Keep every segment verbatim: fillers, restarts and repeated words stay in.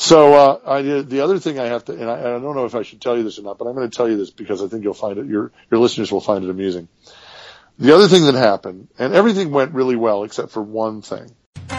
So uh, I did, the other thing I have to, and I, I don't know if I should tell you this or not, but I'm going to tell you this because I think you'll find it, your your listeners will find it amusing. The other thing that happened, and everything went really well except for one thing.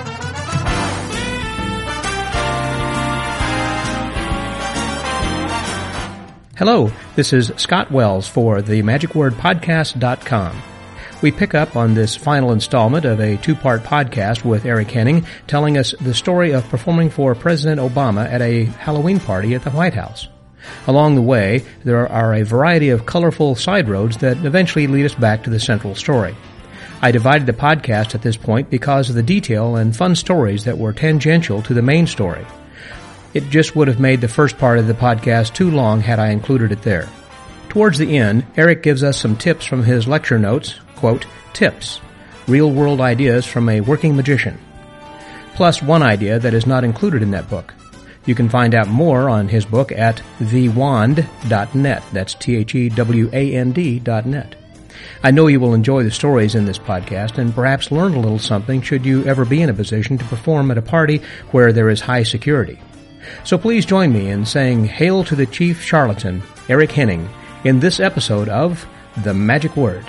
Hello, this is Scott Wells for the magic word podcast dot com. We pick up on this final installment of a two-part podcast with Eric Henning telling us the story of performing for President Obama at a Halloween party at the White House. Along the way, there are a variety of colorful side roads that eventually lead us back to the central story. I divided the podcast at this point because of the detail and fun stories that were tangential to the main story. It just would have made the first part of the podcast too long had I included it there. Towards the end, Eric gives us some tips from his lecture notes, quote, tips, real-world ideas from a working magician, plus one idea that is not included in that book. You can find out more on his book at the wand dot net. That's T H E W A N D dot net. I know you will enjoy the stories in this podcast and perhaps learn a little something should you ever be in a position to perform at a party where there is high security. So please join me in saying hail to the chief charlatan, Eric Henning, in this episode of The Magic Word.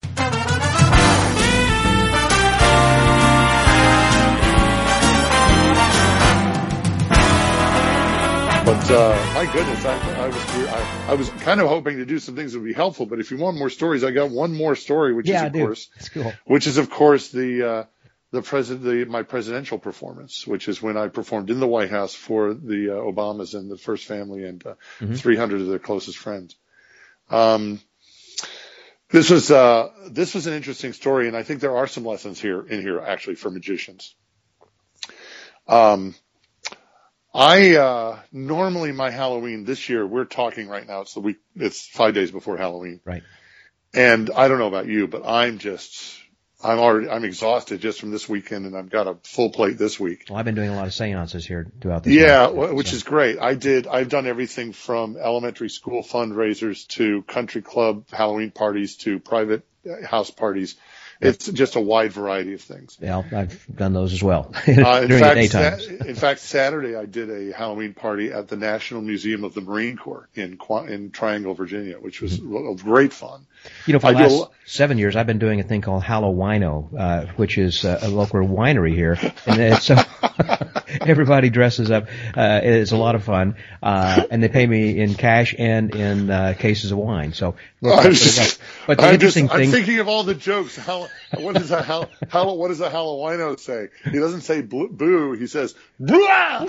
But uh, my goodness, I, I was I, I was kind of hoping to do some things that would be helpful. But if you want more stories, I got one more story, which yeah, is of I do. course, That's cool. which is of course the uh, the president, the, my presidential performance, which is when I performed in the White House for the uh, Obamas and the First Family and uh, mm-hmm. three hundred of their closest friends. Um, this was uh, this was an interesting story, and I think there are some lessons here in here actually for magicians. Um. I, uh, normally my Halloween this year, we're talking right now, it's the week, it's five days before Halloween. Right. And I don't know about you, but I'm just, I'm already, I'm exhausted just from this weekend and I've got a full plate this week. Well, I've been doing a lot of seances here throughout the Yeah, month, which so. is great. I did, I've done everything from elementary school fundraisers to country club Halloween parties to private house parties. It's just a wide variety of things. Yeah, I've done those as well. uh, in, during fact, the daytime. sa- in fact, Saturday I did a Halloween party at the National Museum of the Marine Corps in in Triangle, Virginia, which was mm-hmm. great fun. You know, for the I last do, seven years, I've been doing a thing called Hallowino, uh, which is uh, a local winery here, and it's, so everybody dresses up. Uh, it's a lot of fun, uh, and they pay me in cash and in uh, cases of wine. So, I'm just, but the I'm interesting just, thing, I'm thinking of all the jokes. How what does a how, how what does a Hallowino say? He doesn't say boo. He says blah.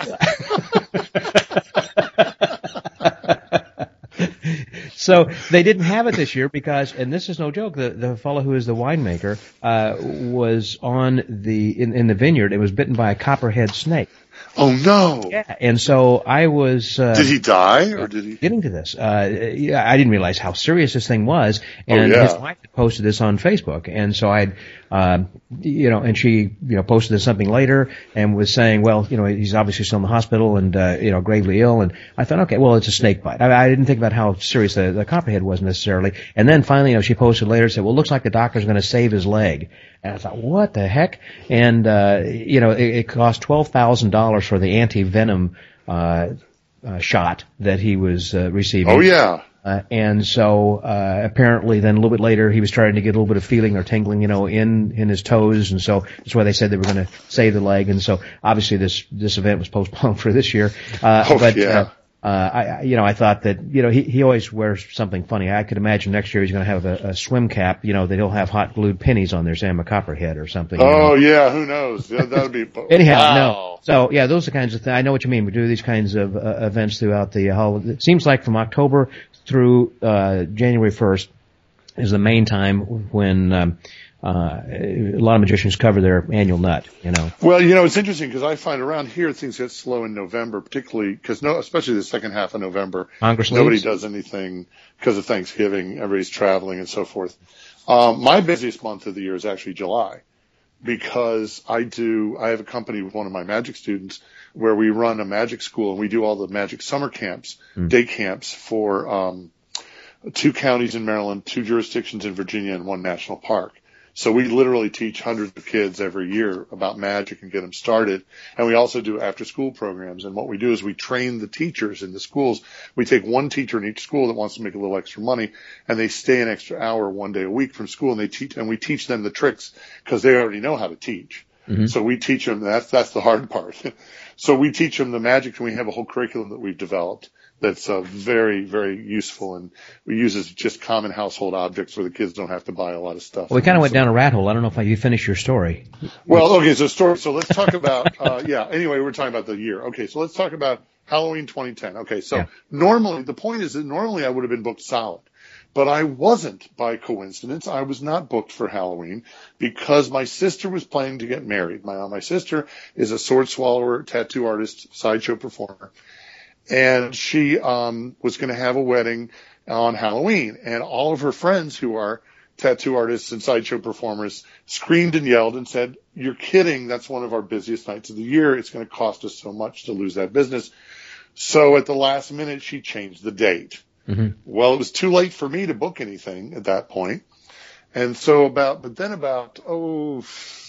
So they didn't have it this year because, and this is no joke, the, the fellow who is the winemaker, uh, was on the, in, in the vineyard and was bitten by a copperhead snake. Oh no! Yeah, and so I was. Uh, did he die, or did he? Getting to this, uh, yeah, I didn't realize how serious this thing was, and oh, yeah. his wife posted this on Facebook, and so I, uh, you know, and she, you know, posted this something later and was saying, well, you know, he's obviously still in the hospital and, uh, you know, gravely ill, and I thought, okay, well, it's a snake bite. I, I didn't think about how serious the, the copperhead was necessarily, and then finally, you know, she posted later and said, well, it looks like the doctor's going to save his leg. And I thought, what the heck? And, uh, you know, it, it cost twelve thousand dollars for the anti-venom, uh, uh, shot that he was, uh, receiving. Oh, yeah. Uh, and so, uh, apparently then a little bit later, he was starting to get a little bit of feeling or tingling, you know, in, in his toes. And so that's why they said they were going to save the leg. And so obviously this, this event was postponed for this year. Uh, oh, but, yeah. uh, Uh, I, you know, I thought that, you know, he, he always wears something funny. I could imagine next year he's going to have a, a swim cap, you know, that he'll have hot glued pennies on there, say I'm a copperhead or something. Oh, you know? yeah, who knows? That would be, Anyhow, wow. no. So, yeah, those are the kinds of things. I know what you mean. We do these kinds of uh, events throughout the holiday. It seems like from October through, uh, January first is the main time when, um, Uh, a lot of magicians cover their annual nut, you know. Well, you know, it's interesting because I find around here things get slow in November, particularly because no, especially the second half of November. Congress nobody leaves. does anything because of Thanksgiving. Everybody's traveling and so forth. Um, my busiest month of the year is actually July because I do, I have a company with one of my magic students where we run a magic school and we do all the magic summer camps, mm. day camps for, um, two counties in Maryland, two jurisdictions in Virginia, and one national park. So we literally teach hundreds of kids every year about magic and get them started. And we also do after school programs. And what we do is we train the teachers in the schools. We take one teacher in each school that wants to make a little extra money, and they stay an extra hour one day a week from school, and they teach, and we teach them the tricks because they already know how to teach. Mm-hmm. So we teach them, that's, that's the hard part. So we teach them the magic, and we have a whole curriculum that we've developed that's uh, very, very useful, and we use it just common household objects where the kids don't have to buy a lot of stuff. Well, we kind of went down a rat hole. I don't know if you finished your story. Well, okay, so story. So let's talk about, uh, yeah, anyway, we're talking about the year. Okay, so let's talk about Halloween twenty ten. Okay, so yeah. normally, the point is that normally I would have been booked solid. But I wasn't by coincidence. I was not booked for Halloween because my sister was planning to get married. My, my sister is a sword swallower, tattoo artist, sideshow performer. And she um was going to have a wedding on Halloween. And all of her friends who are tattoo artists and sideshow performers screamed and yelled and said, "You're kidding. That's one of our busiest nights of the year. It's going to cost us so much to lose that business." So at the last minute, she changed the date. Mm-hmm. Well, it was too late for me to book anything at that point. And so about, but then about, oh,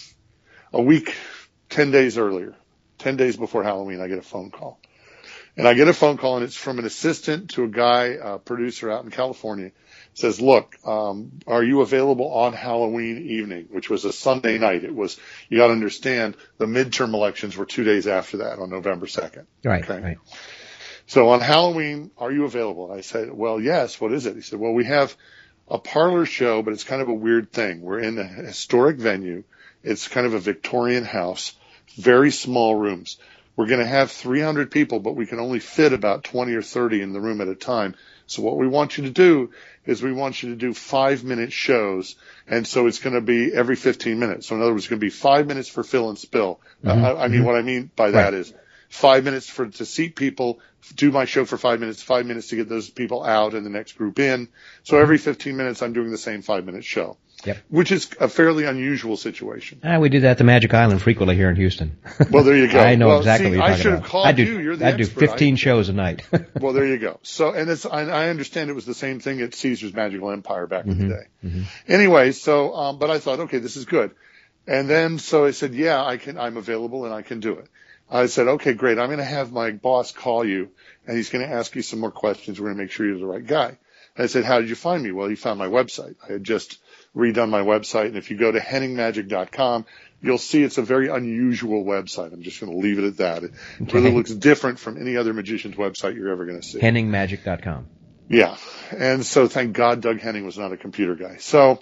a week, ten days earlier, ten days before Halloween, I get a phone call. And I get a phone call, and it's from an assistant to a guy, a producer out in California. It says, "Look, um, are you available on Halloween evening?" Which was a Sunday night. It was, you got to understand, the midterm elections were two days after that on November second. Right, okay? right. So on Halloween, are you available? And I said, "Well, yes. What is it?" He said, "Well, we have a parlor show, but it's kind of a weird thing. We're in a historic venue. It's kind of a Victorian house, very small rooms. We're going to have three hundred people, but we can only fit about twenty or thirty in the room at a time. So what we want you to do is we want you to do five-minute shows, and so it's going to be every fifteen minutes. So in other words, it's going to be five minutes for fill and spill." Mm-hmm. Uh, I, I mean, mm-hmm. what I mean by that right. is five minutes for to seat people, do my show for five minutes, five minutes to get those people out and the next group in. So every fifteen minutes, I'm doing the same five-minute show. Yep. Which is a fairly unusual situation. Ah, we do that at the Magic Island frequently here in Houston. Well, there you go. I know well, exactly see, what you're I talking should about. have called I do, you. You're the I expert. do fifteen I, shows a night. Well, there you go. So, and it's, I, I understand it was the same thing at Caesar's Magical Empire back mm-hmm. in the day. Mm-hmm. Anyway, so, um, but I thought, okay, this is good. And then, so I said, yeah, I can, I'm available and I can do it. I said, okay, great. I'm going to have my boss call you, and he's going to ask you some more questions. We're going to make sure you're the right guy. And I said, how did you find me? Well, he found my website. I had just redone my website, and if you go to henning magic dot com, you'll see it's a very unusual website. I'm just going to leave it at that. It okay. really looks different from any other magician's website you're ever going to see. henning magic dot com. Yeah. And so thank God Doug Henning was not a computer guy. So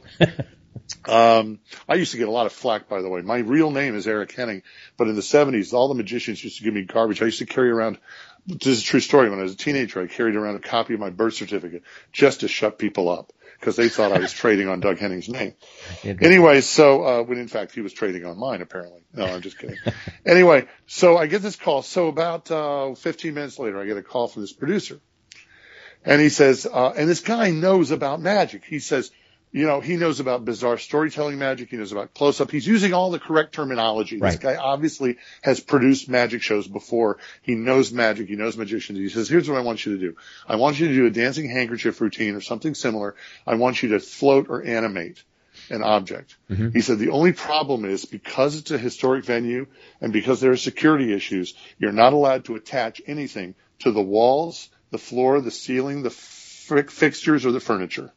um I used to get a lot of flack, by the way. My real name is Eric Henning, but in the seventies, all the magicians used to give me garbage. I used to carry around, this is a true story, when I was a teenager, I carried around a copy of my birth certificate just to shut people up, because they thought I was trading on Doug Henning's name. Anyway, so, uh, when in fact he was trading on mine, apparently. No, I'm just kidding. Anyway, so I get this call. So about, uh, fifteen minutes later, I get a call from this producer. And he says, uh, and this guy knows about magic. He says, you know, he knows about bizarre storytelling magic. He knows about close-up. He's using all the correct terminology. Right. This guy obviously has produced magic shows before. He knows magic. He knows magicians. He says, here's what I want you to do. I want you to do a dancing handkerchief routine or something similar. I want you to float or animate an object. Mm-hmm. He said, the only problem is because it's a historic venue and because there are security issues, you're not allowed to attach anything to the walls, the floor, the ceiling, the fi- fixtures, or the furniture.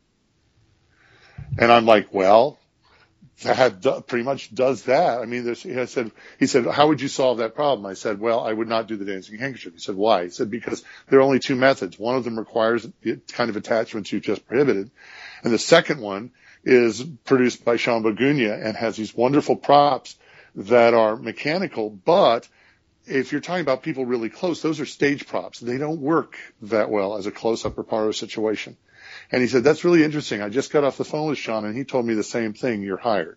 And I'm like, well, that do, pretty much does that. I mean, there's, I said, he said, how would you solve that problem? I said, well, I would not do the dancing handkerchief. He said, why? He said, because there are only two methods. One of them requires the kind of attachments you just prohibited. And the second one is produced by Sean Bagunia and has these wonderful props that are mechanical, but if you're talking about people really close, those are stage props. They don't work that well as a close-up or parlor situation. And he said, that's really interesting. I just got off the phone with Sean, and he told me the same thing. You're hired.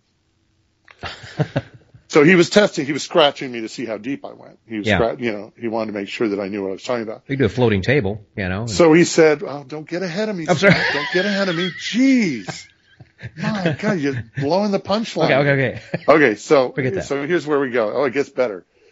So he was testing. He was scratching me to see how deep I went. He was, yeah. scra- you know, he wanted to make sure that I knew what I was talking about. You do a floating table, you know. And... So he said, oh, don't get ahead of me. I'm sorry. Don't get ahead of me. Jeez. My God, you're blowing the punchline. Okay, okay, okay. Okay, so, Forget that. So here's where we go. Oh, it gets better.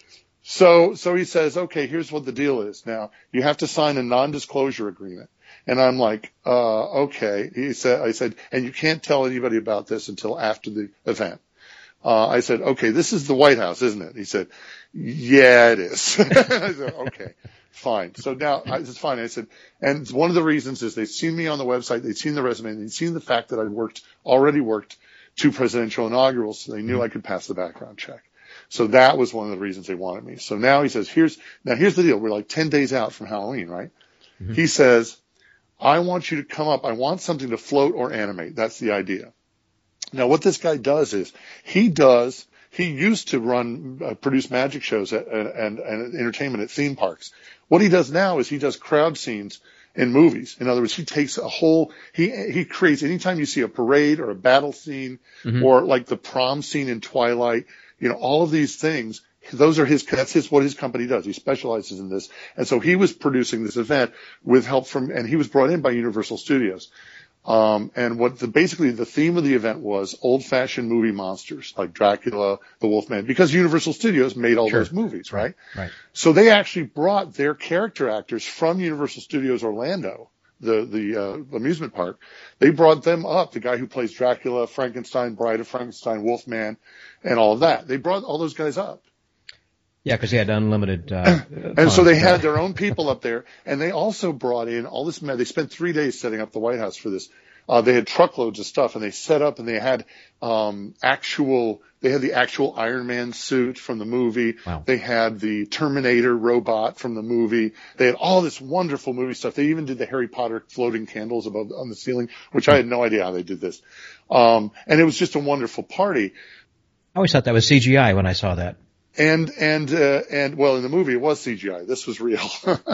So, so he says, okay, here's what the deal is. Now, you have to sign a non-disclosure agreement. And I'm like, uh, okay. He said, I said, and you can't tell anybody about this until after the event. Uh, I said, okay, this is the White House, isn't it? He said, yeah, it is. I said, okay, fine. So now I, it's fine. I said, and one of the reasons is they've seen me on the website. They've seen the resume. They've seen the fact that I worked, already worked two presidential inaugurals. So they knew I could pass the background check. So that was one of the reasons they wanted me. So now he says, here's, now here's the deal. We're like ten days out from Halloween, right? Mm-hmm. He says, I want you to come up. I want something to float or animate. That's the idea. Now what this guy does is he does, he used to run, uh, produce magic shows at, and, and entertainment at theme parks. What he does now is he does crowd scenes in movies. In other words, he takes a whole, he, he creates, anytime you see a parade or a battle scene mm-hmm. or like the prom scene in Twilight, you know, all of these things, those are his, that's his, what his company does. He specializes in this. And so he was producing this event with help from, and he was brought in by Universal Studios. Um, and what the, basically the theme of the event was old fashioned movie monsters like Dracula, the Wolfman, because Universal Studios made all sure. those movies, right? Right. So they actually brought their character actors from Universal Studios Orlando, the, the, uh, amusement park. They brought them up, the guy who plays Dracula, Frankenstein, Bride of Frankenstein, Wolfman, and all of that. They brought all those guys up. Yeah, because they had unlimited. Uh, and so they had their own people up there, and they also brought in all this. They spent three days setting up the White House for this. Uh, they had truckloads of stuff, and they set up, and they had um, actual. They had the actual Iron Man suit from the movie. Wow. They had the Terminator robot from the movie. They had all this wonderful movie stuff. They even did the Harry Potter floating candles above on the ceiling, which I had no idea how they did this. Um, and it was just a wonderful party. I always thought that was C G I when I saw that. And, and, uh, and, well, in the movie it was C G I. This was real.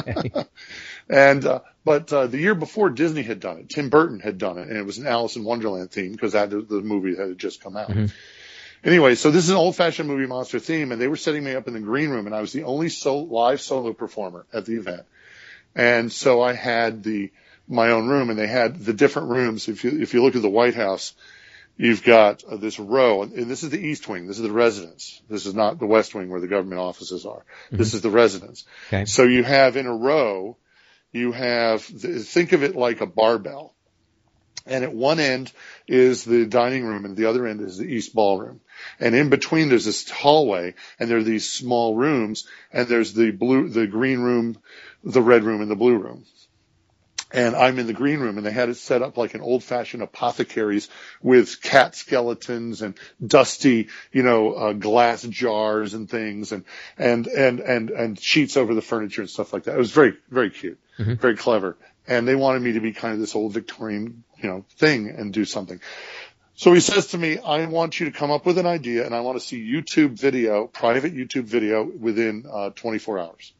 and, uh, but, uh, the year before Disney had done it, Tim Burton had done it, and it was an Alice in Wonderland theme because that, the movie had just come out. Mm-hmm. Anyway, so this is an old fashioned movie monster theme, and they were setting me up in the green room, and I was the only so, live solo performer at the event. And so I had the, my own room, and they had the different rooms. If you, if you look at the White House, you've got uh, this row, and this is the East Wing. This is the residence. This is not the West Wing where the government offices are. Mm-hmm. This is the residence. Okay. So you have in a row, you have, think of it like a barbell. And at one end is the dining room, and the other end is the East Ballroom. And in between there's this hallway, and there are these small rooms, and there's the blue, the green room, the red room, and the blue room. And I'm in the green room, and they had it set up like an old-fashioned apothecaries with cat skeletons and dusty, you know, uh, glass jars and things, and and and and and sheets over the furniture and stuff like that. It was very, very cute, mm-hmm. very clever. And they wanted me to be kind of this old Victorian, you know, thing and do something. So he says to me, I want you to come up with an idea, and I want to see YouTube video, private YouTube video, within uh, twenty-four hours.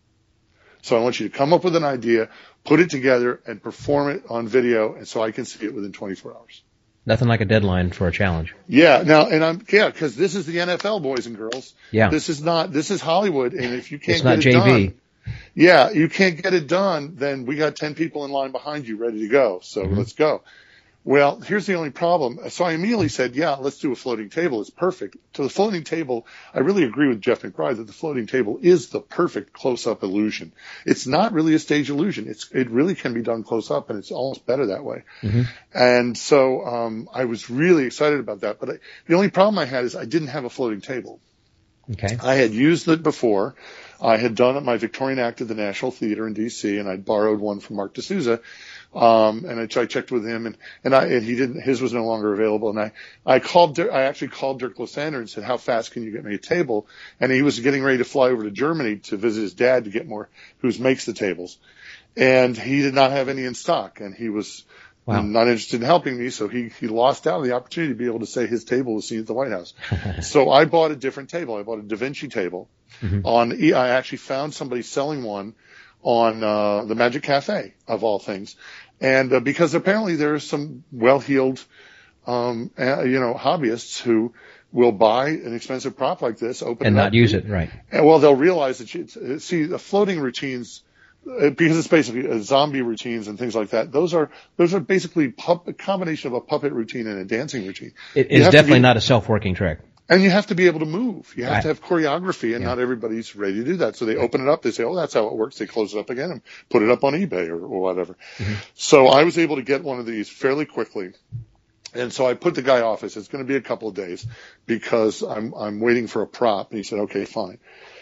So I want you to come up with an idea, put it together, and perform it on video, and so I can see it within twenty-four hours. Nothing like a deadline for a challenge. Yeah. Now, and I'm yeah, because this is the N F L, boys and girls. Yeah. This is not. This is Hollywood, and if you can't it's get not it J V. done, yeah, you can't get it done, then we got ten people in line behind you ready to go. So mm-hmm. let's go. Well, here's the only problem. So I immediately said, yeah, let's do a floating table. It's perfect. To the floating table, I really agree with Jeff McBride that the floating table is the perfect close-up illusion. It's not really a stage illusion. It's, it really can be done close up, and it's almost better that way. Mm-hmm. And so, um, I was really excited about that. But I, the only problem I had is I didn't have a floating table. Okay. I had used it before. I had done it my Victorian act at the National Theater in D C, and I'd borrowed one from Mark D'Souza. Um, and I, I checked with him, and, and I, and he didn't, his was no longer available. And I, I called, I actually called Dirk Lysander and said, how fast can you get me a table? And he was getting ready to fly over to Germany to visit his dad to get more, who makes the tables. And he did not have any in stock, and he was wow. not interested in helping me. So he, he lost out on the opportunity to be able to say his table was seen at the White House. So I bought a different table. I bought a Da Vinci table mm-hmm. on, I actually found somebody selling one on, uh, the Magic Cafe of all things. And uh, because apparently there are some well-heeled, um, uh, you know, hobbyists who will buy an expensive prop like this, open and it not up, use it, right? And well, they'll realize that you see the floating routines, uh, because it's basically uh, zombie routines and things like that. Those are those are basically pup- a combination of a puppet routine and a dancing routine. It is definitely be, not a self-working trick. And you have to be able to move. You have right. to have choreography, and yeah. not everybody's ready to do that. So they right. open it up. They say, oh, that's how it works. They close it up again and put it up on eBay or, or whatever. Mm-hmm. So I was able to get one of these fairly quickly. And so I put the guy off. I said, it's going to be a couple of days because I'm, I'm waiting for a prop. And he said, okay, fine.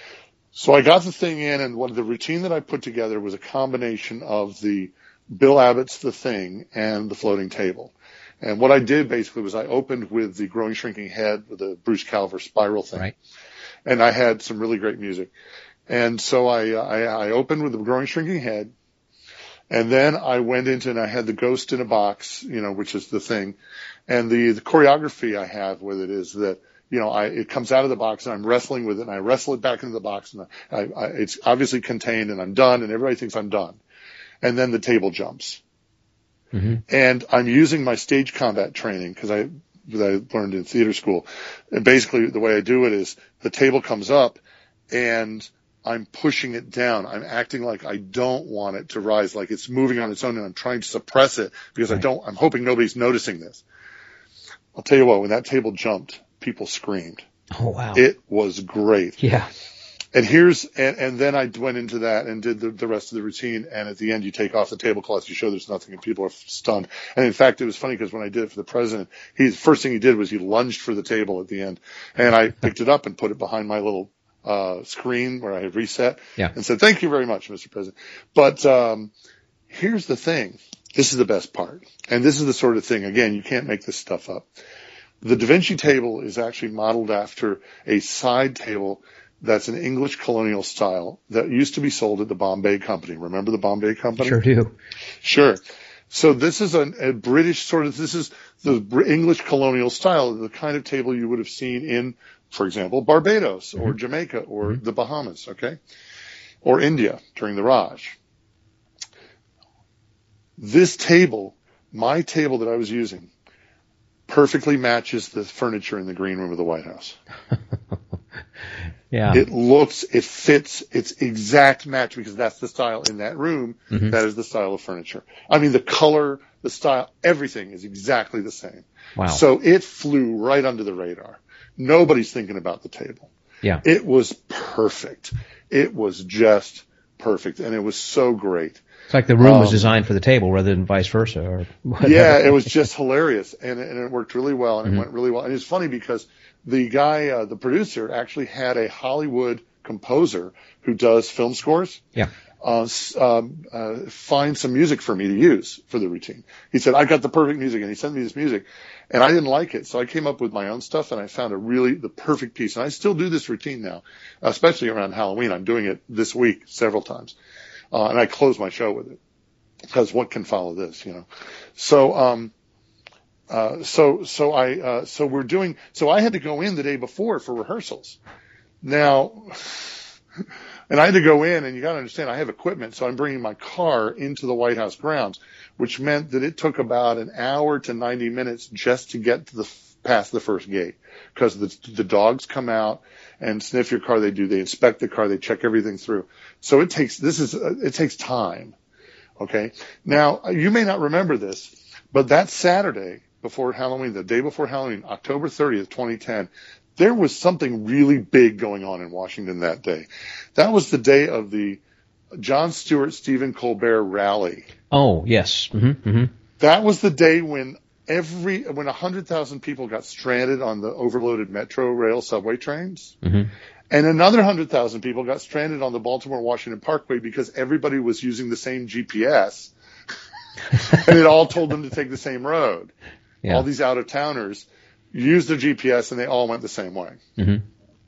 So I got the thing in, and what the routine that I put together was a combination of the Bill Abbott's The Thing and the floating table. And what I did basically was I opened with the Growing Shrinking Head with the Bruce Calver spiral thing. Right. And I had some really great music. And so I, I, I opened with the Growing Shrinking Head. And then I went into, and I had the Ghost in a Box, you know, which is the thing. And the, the choreography I have with it is that, you know, I, it comes out of the box and I'm wrestling with it and I wrestle it back into the box and I, I, it's obviously contained and I'm done and everybody thinks I'm done. And then the table jumps. Mm-hmm. And I'm using my stage combat training because I, that I learned in theater school. And basically the way I do it is the table comes up and I'm pushing it down. I'm acting like I don't want it to rise, like it's moving on its own, and I'm trying to suppress it because right. I don't, I'm hoping nobody's noticing this. I'll tell you what, when that table jumped, people screamed. Oh, wow. It was great. Yeah. And here's, and, and then I went into that and did the, the rest of the routine. And at the end, you take off the tablecloth, you show there's nothing, and people are stunned. And in fact, it was funny because when I did it for the president, he, the first thing he did was he lunged for the table at the end. And I picked it up and put it behind my little, uh, screen where I had reset yeah. and said, thank you very much, Mister President. But, um, here's the thing. This is the best part. And this is the sort of thing, again, you can't make this stuff up. The Da Vinci table is actually modeled after a side table that's an English colonial style that used to be sold at the Bombay Company. Remember the Bombay Company? Sure do. Sure. So this is a, a British sort of, this is the English colonial style, the kind of table you would have seen in, for example, Barbados or mm-hmm. Jamaica or mm-hmm. the Bahamas, okay? Or India during the Raj. This table, my table that I was using, perfectly matches the furniture in the green room of the White House. Yeah. It looks, it fits, it's exact match because that's the style in that room. Mm-hmm. That is the style of furniture. I mean, the color, the style, everything is exactly the same. Wow. So it flew right under the radar. Nobody's thinking about the table. Yeah. It was perfect. It was just perfect. And it was so great. It's like the room um, was designed for the table rather than vice versa. Or whatever. Yeah, it was just hilarious. And, and it worked really well. And mm-hmm. it went really well. And it's funny because the guy, uh, the producer, actually had a Hollywood composer who does film scores. Yeah. Uh, um, uh, find some music for me to use for the routine. He said, I got the perfect music, and he sent me this music, and I didn't like it. So I came up with my own stuff, and I found a really, the perfect piece. And I still do this routine now, especially around Halloween. I'm doing it this week several times. Uh, and I close my show with it because what can follow this, you know? So, um, Uh, so, so I, uh, so we're doing, so I had to go in the day before for rehearsals. Now, and I had to go in, and you got to understand, I have equipment, so I'm bringing my car into the White House grounds, which meant that it took about an hour to ninety minutes just to get to the, past the first gate. Because the, the dogs come out and sniff your car, they do, they inspect the car, they check everything through. So it takes, this is, uh, it takes time. Okay. Now, you may not remember this, but that Saturday, before Halloween, the day before Halloween, October thirtieth, twenty ten, there was something really big going on in Washington that day. That was the day of the Jon Stewart, Stephen Colbert rally. Oh, yes. Mm-hmm, mm-hmm. That was the day when every, when one hundred thousand people got stranded on the overloaded Metro rail subway trains. Mm-hmm. And another one hundred thousand people got stranded on the Baltimore-Washington Parkway because everybody was using the same G P S. And it all told them to take the same road. Yeah. All these out-of-towners used their G P S, and they all went the same way. Mm-hmm.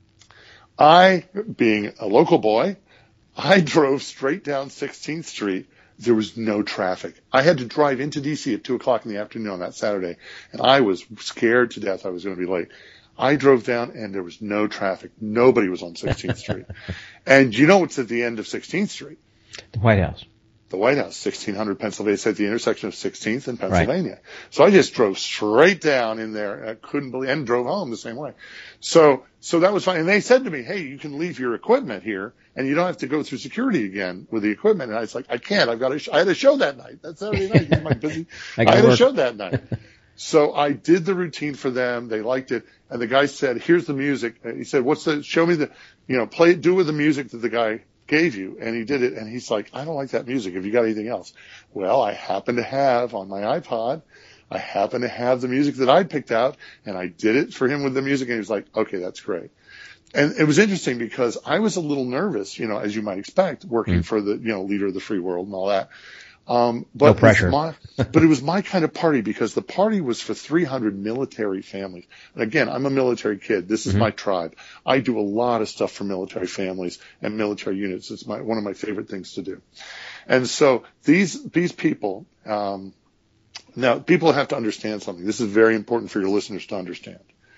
I, being a local boy, I drove straight down sixteenth Street. There was no traffic. I had to drive into D C at two o'clock in the afternoon on that Saturday, and I was scared to death I was going to be late. I drove down, and there was no traffic. Nobody was on sixteenth Street. And you know what's at the end of sixteenth Street? The White House. The White House, sixteen hundred Pennsylvania. It's at the intersection of sixteenth and Pennsylvania. Right. So I just drove straight down in there. I couldn't believe, and drove home the same way. So, so that was fine. And they said to me, hey, you can leave your equipment here, and you don't have to go through security again with the equipment. And I was like, I can't. I've got a, sh- I had a show that night. That's Saturday night. He's my busy. I, I had work. a show that night. So I did the routine for them. They liked it. And the guy said, here's the music. And he said, what's the, show me the, you know, play, do with the music that the guy gave you. And he did it. And he's like, I don't like that music. Have you got anything else? Well, I happen to have on my iPod, I happen to have the music that I picked out, and I did it for him with the music. And he was like, okay, that's great. And it was interesting because I was a little nervous, you know, as you might expect, working mm. for the, you know, leader of the free world and all that. Um, but no pressure. It was my, but it was my kind of party because the party was for three hundred military families. And again, I'm a military kid. This is mm-hmm. my tribe. I do a lot of stuff for military families and military units. It's my, one of my favorite things to do. And so these, these people, um, now people have to understand something. This is very important for your listeners to understand.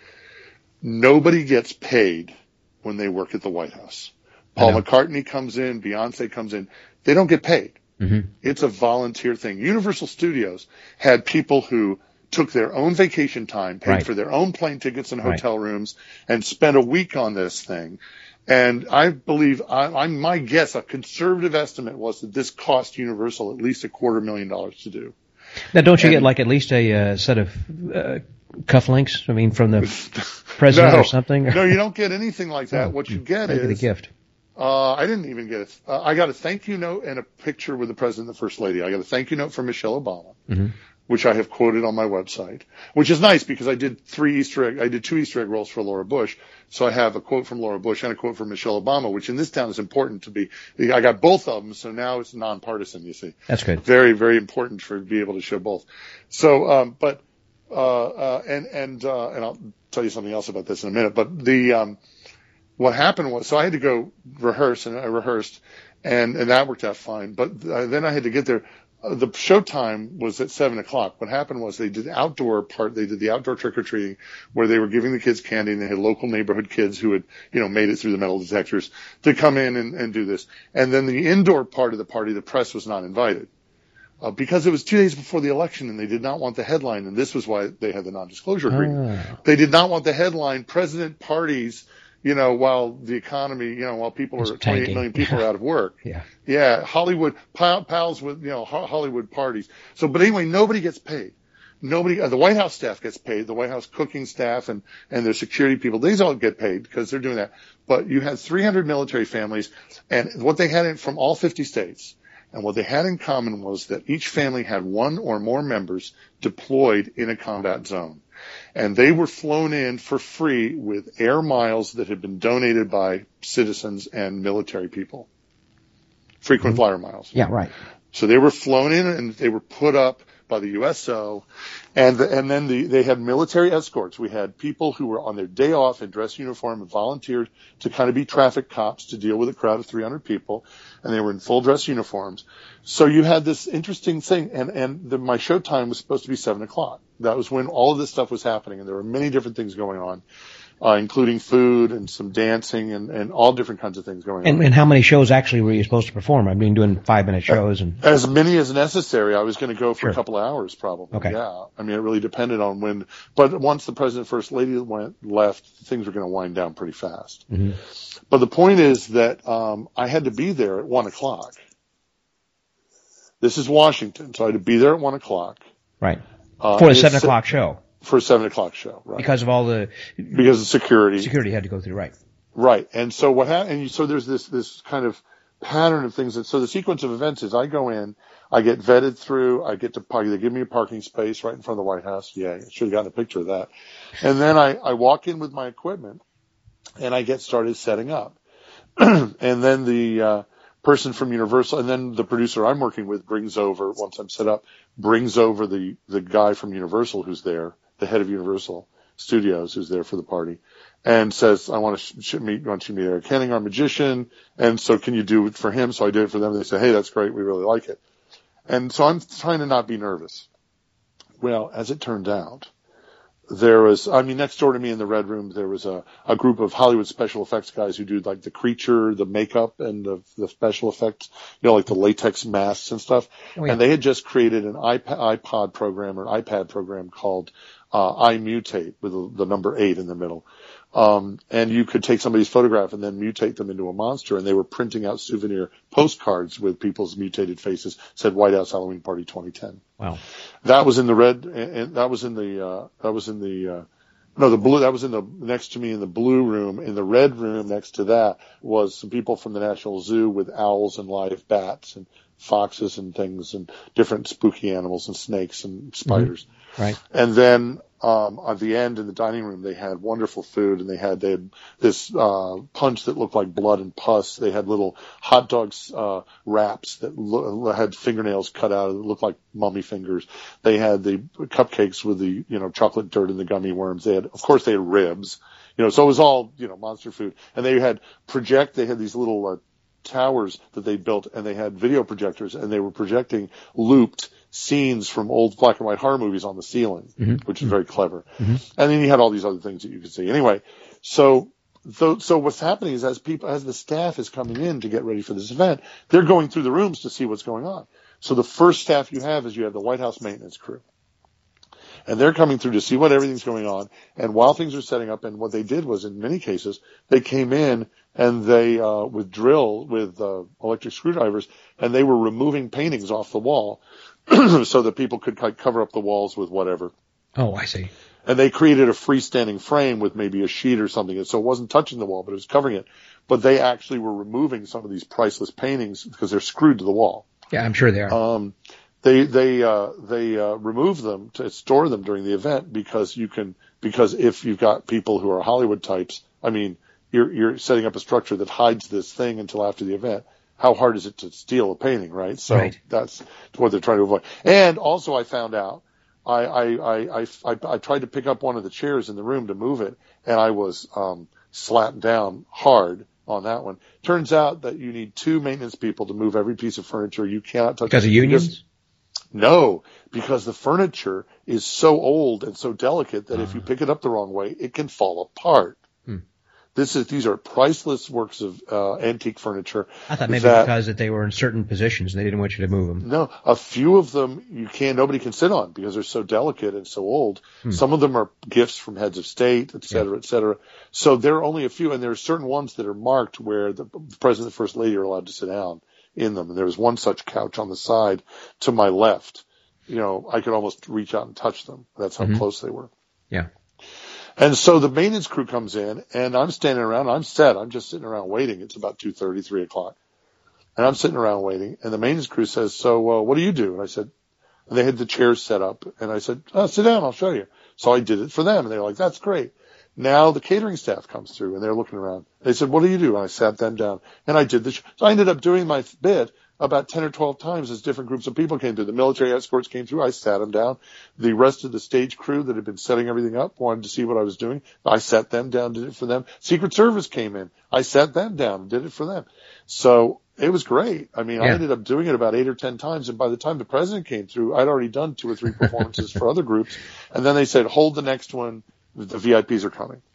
Nobody gets paid when they work at the White House. Paul McCartney comes in, Beyonce comes in. They don't get paid. Mm-hmm. It's a volunteer thing. Universal Studios had people who took their own vacation time, paid right. for their own plane tickets and hotel right. rooms, and spent a week on this thing. And I believe, I, I'm my guess, a conservative estimate was that this cost Universal at least a quarter million dollars to do. Now, don't you and, get like at least a uh, set of uh, cufflinks? I mean, from the president no, or something? No, you don't get anything like that. Oh, what you get I is get a gift. Uh, I didn't even get it. Uh, I got a thank you note and a picture with the president and the first lady. I got a thank you note from Michelle Obama, mm-hmm. which I have quoted on my website, which is nice because I did three Easter egg, I did two Easter egg rolls for Laura Bush. So I have a quote from Laura Bush and a quote from Michelle Obama, which in this town is important to be, I got both of them. So now it's nonpartisan, you see. That's good. Very, very important for to be able to show both. So, um, but, uh, uh, and, and, uh, and I'll tell you something else about this in a minute, but the, um, what happened was, so I had to go rehearse, and I rehearsed, and, and that worked out fine. But uh, then I had to get there. Uh, the show time was at seven o'clock. What happened was they did the outdoor part. They did the outdoor trick-or-treating where they were giving the kids candy, and they had local neighborhood kids who had, you know, made it through the metal detectors to come in and, and do this. And then the indoor part of the party, the press was not invited. Uh, because it was two days before the election, and they did not want the headline, and this was why they had the non-disclosure agreement. Oh. They did not want the headline, President parties, you know, while the economy, you know, while people are, twenty-eight million people are out of work. Yeah. Yeah. Hollywood, pal, pals with, you know, Hollywood parties. So, but anyway, nobody gets paid. Nobody, uh, the White House staff gets paid, the White House cooking staff and, and their security people, these all get paid because they're doing that. But you had three hundred military families, and what they had in, from all fifty states, and what they had in common was that each family had one or more members deployed in a combat zone. And they were flown in for free with air miles that had been donated by citizens and military people. Frequent mm-hmm. flyer miles. Yeah, right. So they were flown in and they were put up by the U S O. And, the, and then the, they had military escorts. We had people who were on their day off in dress uniform and volunteered to kind of be traffic cops to deal with a crowd of three hundred people. And they were in full dress uniforms. So you had this interesting thing. And, and the, my show time was supposed to be seven o'clock. That was when all of this stuff was happening. And there were many different things going on, uh, including food and some dancing and, and all different kinds of things going and, on. And how many shows actually were you supposed to perform? I mean, doing five minute shows and as many as necessary. I was going to go for sure. a couple of hours probably. Okay. Yeah. I mean, it really depended on when, but once the president and first lady went, left, things were going to wind down pretty fast. Mm-hmm. But the point is that, um, I had to be there at one o'clock. This is Washington. So I had to be there at one o'clock. Right. Uh, for a seven o'clock show. For a seven o'clock show, right. Because of all the... Because of security. Security had to go through, right. Right. And so what happened, and so there's this, this kind of pattern of things that, so the sequence of events is I go in, I get vetted through, I get to park, they give me a parking space right in front of the White House. Yeah, I should have gotten a picture of that. And then I, I walk in with my equipment and I get started setting up. And then the, uh, person from Universal, and then the producer I'm working with brings over, once I'm set up, brings over the, the guy from Universal who's there, the head of Universal Studios who's there for the party, and says, I want to sh- meet, want you to meet Eric Henning, our magician, and so can you do it for him? So I did it for them. They say, hey, that's great. We really like it. And so I'm trying to not be nervous. Well, as it turned out, there was, I mean, next door to me in the Red Room, there was a, a group of Hollywood special effects guys who do like the creature, the makeup, and the, the special effects, you know, like the latex masks and stuff. Oh, yeah. And they had just created an iPad, iPod program or iPad program called uh, iMutate with the, the number eight in the middle, Um, and you could take somebody's photograph and then mutate them into a monster, and they were printing out souvenir postcards with people's mutated faces, said White House Halloween Party twenty ten. Wow. That was in the red, and that was in the, uh, that was in the, uh, no, the blue, that was in the, next to me in the blue room. In the red room next to that was some people from the National Zoo with owls and live bats and foxes and things and different spooky animals and snakes and spiders. Mm-hmm. Right. And then, um, at the end in the dining room, they had wonderful food, and they had, they had this, uh, punch that looked like blood and pus. They had little hot dogs, uh, wraps that lo- had fingernails cut out that looked like mummy fingers. They had the cupcakes with the, you know, chocolate dirt and the gummy worms. They had, of course, they had ribs, you know, so it was all, you know, monster food. And they had project, they had these little, uh, towers that they built, and they had video projectors, and they were projecting looped scenes from old black and white horror movies on the ceiling, mm-hmm. which is very clever. Mm-hmm. And then you had all these other things that you could see. Anyway, so, so, so what's happening is as people, as the staff is coming in to get ready for this event, they're going through the rooms to see what's going on. So the first staff you have is you have the White House maintenance crew. And they're coming through to see what everything's going on. And while things are setting up, and what they did was, in many cases, they came in and they, uh, with drill, with, uh, electric screwdrivers, and they were removing paintings off the wall so that people could cover up the walls with whatever. Oh, I see. And they created a freestanding frame with maybe a sheet or something. And so it wasn't touching the wall, but it was covering it. But they actually were removing some of these priceless paintings because they're screwed to the wall. Yeah, I'm sure they are. Um, They they uh, they uh, remove them to store them during the event because you can because if you've got people who are Hollywood types, I mean, you're you're setting up a structure that hides this thing until after the event. How hard is it to steal a painting, right? So right. That's what they're trying to avoid. And also, I found out I I, I I I I tried to pick up one of the chairs in the room to move it, and I was um, slapped down hard on that one. Turns out that you need two maintenance people to move every piece of furniture. You cannot touch because of unions. Because, No, because the furniture is so old and so delicate that uh. if you pick it up the wrong way, it can fall apart. Hmm. This is these are priceless works of uh, antique furniture. I thought maybe that, because that they were in certain positions and they didn't want you to move them. No, a few of them you can't. Nobody can sit on because they're so delicate and so old. Hmm. Some of them are gifts from heads of state, et cetera, yeah. et cetera. So there are only a few, and there are certain ones that are marked where the president and first lady are allowed to sit down in them. And there was one such couch on the side to my left. You know, I could almost reach out and touch them. That's how mm-hmm. close they were. Yeah. And so the maintenance crew comes in, and I'm standing around. I'm set. I'm just sitting around waiting. It's about two thirty, three o'clock. And I'm sitting around waiting, and the maintenance crew says, so uh, what do you do? And I said, and they had the chairs set up, and I said, oh, sit down. I'll show you. So I did it for them, and they were like, that's great. Now the catering staff comes through, and they're looking around. They said, what do you do? And I sat them down, and I did this. So I ended up doing my bit about ten or twelve times as different groups of people came through. The military escorts came through. I sat them down. The rest of the stage crew that had been setting everything up wanted to see what I was doing. I sat them down, did it for them. Secret Service came in. I sat them down, did it for them. So it was great. I mean, yeah. I ended up doing it about eight or ten times. And by the time the president came through, I'd already done two or three performances for other groups. And then they said, hold the next one. The V I Ps are coming.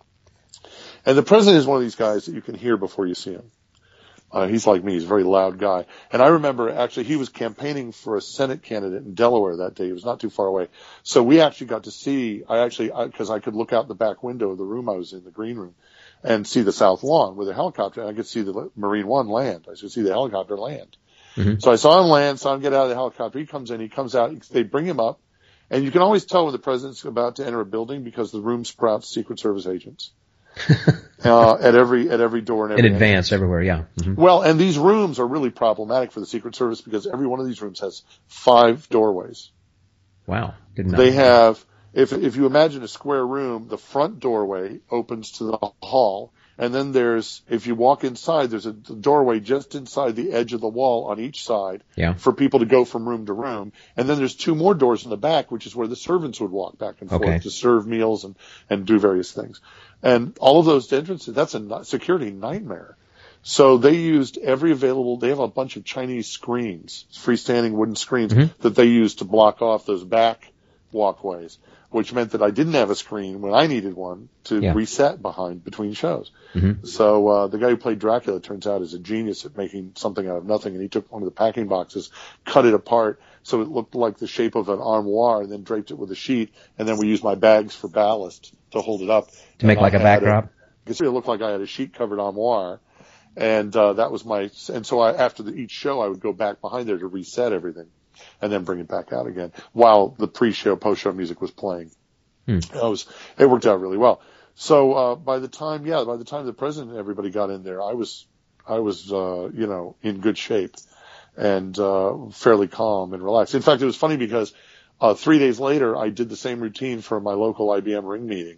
And the president is one of these guys that you can hear before you see him. Uh, he's like me. He's a very loud guy. And I remember actually he was campaigning for a Senate candidate in Delaware that day. He was not too far away. So we actually got to see, I actually, because I, I could look out the back window of the room I was in, the green room, and see the South Lawn with a helicopter. And I could see the Marine One land. I could see the helicopter land. Mm-hmm. So I saw him land, saw him get out of the helicopter. He comes in, he comes out, they bring him up. And you can always tell when the president's about to enter a building because the room sprouts Secret Service agents. uh, at every, at every door and every in advance entrance. Everywhere, yeah. Mm-hmm. Well, and these rooms are really problematic for the Secret Service because every one of these rooms has five doorways. Wow. Didn't know. They have, if, if you imagine a square room, the front doorway opens to the hall. And then there's, if you walk inside, there's a doorway just inside the edge of the wall on each side yeah. for people to go from room to room. And then there's two more doors in the back, which is where the servants would walk back and forth okay. to serve meals and, and do various things. And all of those entrances, that's a security nightmare. So they used every available, they have a bunch of Chinese screens, freestanding wooden screens mm-hmm. that they used to block off those back walkways, which meant that I didn't have a screen when I needed one to yeah. reset behind between shows. Mm-hmm. So uh, the guy who played Dracula, turns out, is a genius at making something out of nothing, and he took one of the packing boxes, cut it apart so it looked like the shape of an armoire, and then draped it with a sheet, and then we used my bags for ballast to hold it up. To make like a backdrop? It looked like I had a sheet covered armoire. And uh, that was my, and so I, after the, each show, I would go back behind there to reset everything and then bring it back out again while the pre-show, post-show music was playing. Hmm. It was, it worked out really well. So, uh, by the time, yeah, by the time the president and everybody got in there, I was, I was, uh, you know, in good shape and, uh, fairly calm and relaxed. In fact, it was funny because, uh, three days later, I did the same routine for my local I B M ring meeting.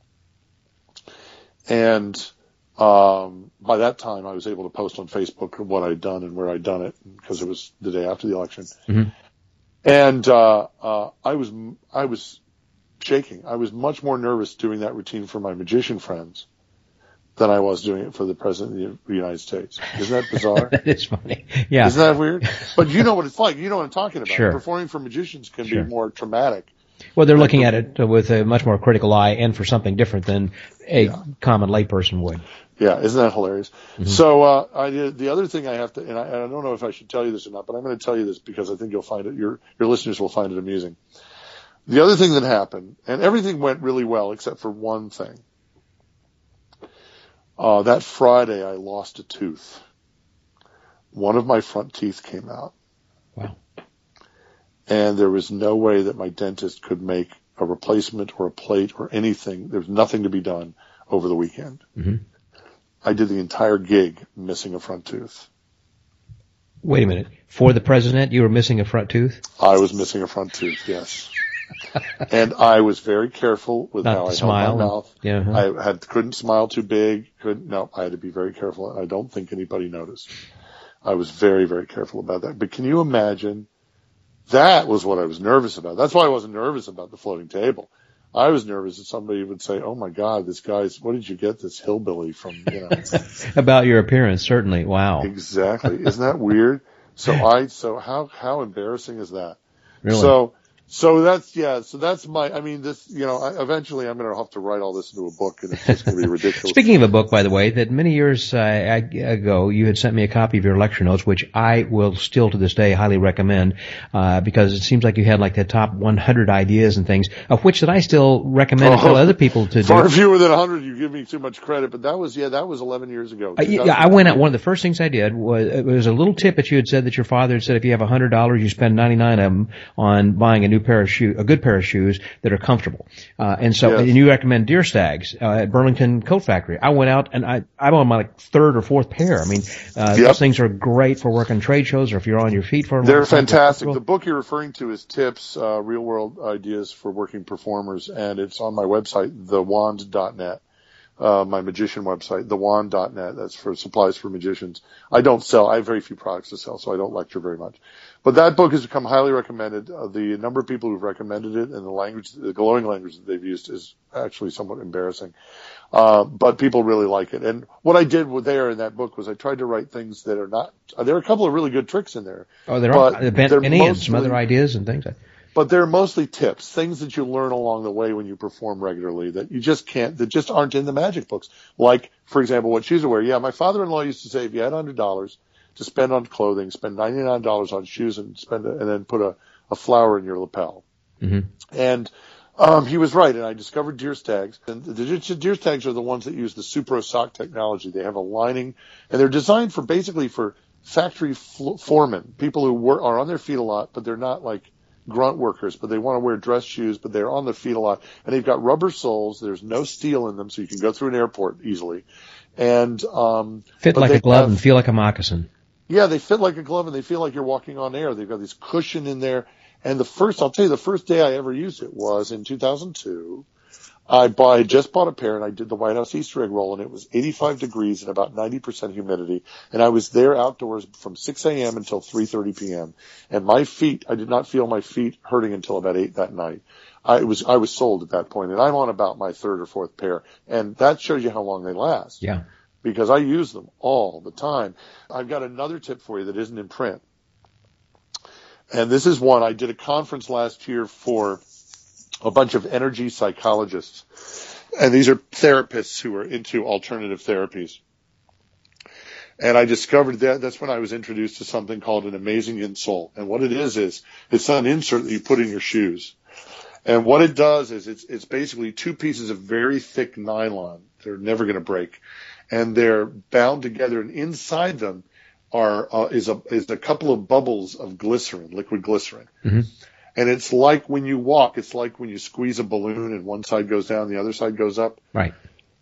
And, Um, by that time, I was able to post on Facebook what I'd done and where I'd done it because it was the day after the election. Mm-hmm. And, uh, uh, I was, I was shaking. I was much more nervous doing that routine for my magician friends than I was doing it for the president of the United States. Isn't that bizarre? That is funny. Yeah. Isn't that weird? But you know what it's like. You know what I'm talking about. Sure. Performing for magicians can Sure. be more traumatic. Well, they're looking at it with a much more critical eye and for something different than a yeah. common layperson would. Yeah, isn't that hilarious? Mm-hmm. So, uh, I did, the other thing I have to, and I, and I don't know if I should tell you this or not, but I'm going to tell you this because I think you'll find it, your, your listeners will find it amusing. The other thing that happened, and everything went really well except for one thing. Uh, that Friday I lost a tooth. One of my front teeth came out. Wow. And there was no way that my dentist could make a replacement or a plate or anything. There was nothing to be done over the weekend. Mm-hmm. I did the entire gig missing a front tooth. Wait a minute. For the president, you were missing a front tooth? I was missing a front tooth, yes. And I was very careful with Not how I smile. held my mouth. Yeah, uh-huh. I had couldn't smile too big. Couldn't. No, I had to be very careful. I don't think anybody noticed. I was very, very careful about that. But can you imagine? That was what I was nervous about. That's why I wasn't nervous about the floating table. I was nervous that somebody would say, "Oh my God, this guy's, what did you get this hillbilly from?" You know, about your appearance, certainly. Wow. Exactly. Isn't that weird? So I, so how, how embarrassing is that? Really? So, so that's, yeah, so that's my, I mean, this, you know, I, eventually I'm going to have to write all this into a book and it's just going to be ridiculous. Speaking of a book, by the way, that many years uh, ago you had sent me a copy of your lecture notes, which I will still to this day highly recommend, uh, because it seems like you had like the top one hundred ideas and things, of which that I still recommend oh, and tell other people to far do. Far fewer than one hundred, you give me too much credit, but that was, yeah, that was eleven years ago. Uh, yeah, I went out, one of the first things I did was, it was a little tip that you had said that your father had said if you have one hundred dollars, you spend ninety-nine of them on buying a new pair of shoes, a good pair of shoes that are comfortable. Uh, and so, yes. and you recommend Deer Stags, uh, at Burlington Coat Factory. I went out and I, I'm on my like third or fourth pair. I mean, uh, yep. those things are great for working trade shows or if you're on your feet for a They're long time. fantastic. The book you're referring to is Tips, uh, Real World Ideas for Working Performers, and it's on my website, the wand dot net. Uh, my magician website, the wand dot net. That's for supplies for magicians. I don't sell, I have very few products to sell, so I don't lecture very much. But that book has become highly recommended. Uh, the number of people who've recommended it and the language, the glowing language that they've used is actually somewhat embarrassing. Uh, but people really like it. And what I did with there in that book was I tried to write things that are not, uh, there are a couple of really good tricks in there. Oh, there are, the bent penny and some other ideas and things. But they're mostly tips, things that you learn along the way when you perform regularly that you just can't, that just aren't in the magic books. Like, for example, what shoes to wear. Yeah, my father-in-law used to say if you had one hundred dollars to spend on clothing, spend ninety-nine dollars on shoes and spend, a, and then put a, a flower in your lapel. Mm-hmm. And, um, he was right. And I discovered Deer Stags. And the Deer Stags are the ones that use the Supro sock technology. They have a lining and they're designed for basically for factory fl- foremen, people who work, are on their feet a lot, but they're not like grunt workers, but they want to wear dress shoes, but they're on their feet a lot. And they've got rubber soles. There's no steel in them, so you can go through an airport easily. And, um, fit like a glove have, and feel like a moccasin. Yeah, they fit like a glove and they feel like you're walking on air. They've got this cushion in there. And the first, I'll tell you, the first day I ever used it was in two thousand two. I, buy, I just bought a pair and I did the White House Easter egg roll and it was eighty-five degrees and about ninety percent humidity. And I was there outdoors from six a.m. until three thirty p.m. And my feet, I did not feel my feet hurting until about eight that night. I was, I was sold at that point and I'm on about my third or fourth pair. And that shows you how long they last. Yeah. Because I use them all the time. I've got another tip for you that isn't in print. And this is one. I did a conference last year for a bunch of energy psychologists. And these are therapists who are into alternative therapies. And I discovered that that's when I was introduced to something called an amazing insole. And what it is, is it's an insert that you put in your shoes. And what it does is it's, it's basically two pieces of very thick nylon. They're never going to break. And they're bound together, and inside them are, uh, is a, is a couple of bubbles of glycerin, liquid glycerin. Mm-hmm. And it's like when you walk, it's like when you squeeze a balloon and one side goes down, the other side goes up. Right.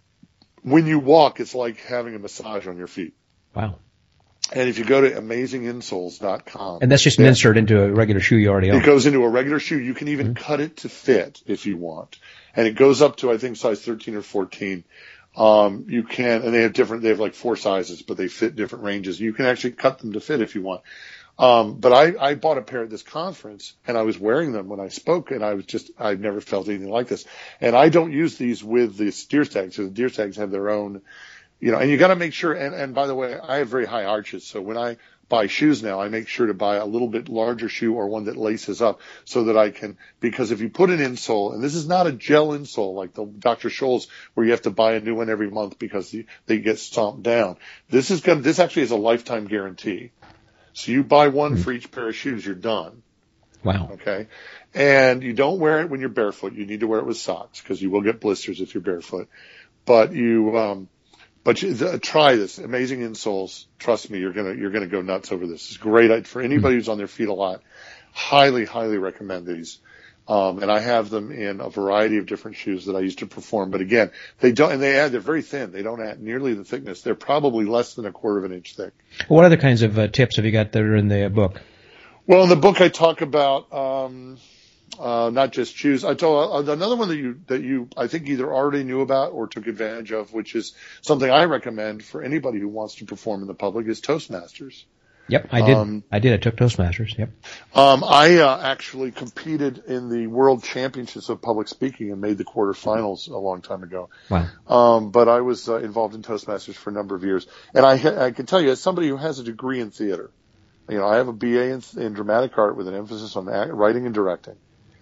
When you walk, it's like having a massage on your feet. Wow. And if you go to amazing insoles dot com. And that's just an insert into a regular shoe you already own. It goes into a regular shoe. You can even mm-hmm. cut it to fit if you want. And it goes up to, I think, size thirteen or fourteen. Um, you can, and they have different, they have like four sizes, but they fit different ranges. You can actually cut them to fit if you want. Um, but I, I bought a pair at this conference, and I was wearing them when I spoke, and I was just, I've never felt anything like this. And I don't use these with the deer tags, so the deer tags have their own, you know, and you got to make sure, and, and by the way, I have very high arches, so when I buy shoes now, I make sure to buy a little bit larger shoe or one that laces up so that I can, because if you put an insole, and this is not a gel insole like the Doctor Scholl's where you have to buy a new one every month because the, they get stomped down. This is going to, this actually is a lifetime guarantee. So you buy one for each pair of shoes, you're done. Wow. Okay. And you don't wear it when you're barefoot. You need to wear it with socks because you will get blisters if you're barefoot. But you, um, but you, the, try this. Amazing insoles. Trust me, you're gonna, you're gonna go nuts over this. It's great for anybody who's on their feet a lot. Highly, highly recommend these. Um, and I have them in a variety of different shoes that I use to perform. But again, they don't, and they add, they're very thin. They don't add nearly the thickness. They're probably less than a quarter of an inch thick. What other kinds of uh, tips have you got that are in the book? Well, in the book I talk about, um, uh, not just shoes. I told uh, another one that you, that you, I think either already knew about or took advantage of, which is something I recommend for anybody who wants to perform in the public, is Toastmasters. Yep, I did. Um, I did. I took Toastmasters. Yep. Um, I uh, actually competed in the World Championships of Public Speaking and made the quarterfinals a long time ago. Wow. Um, but I was uh, involved in Toastmasters for a number of years, and I, I can tell you, as somebody who has a degree in theater, you know, I have a B A in, in dramatic art with an emphasis on act, writing and directing.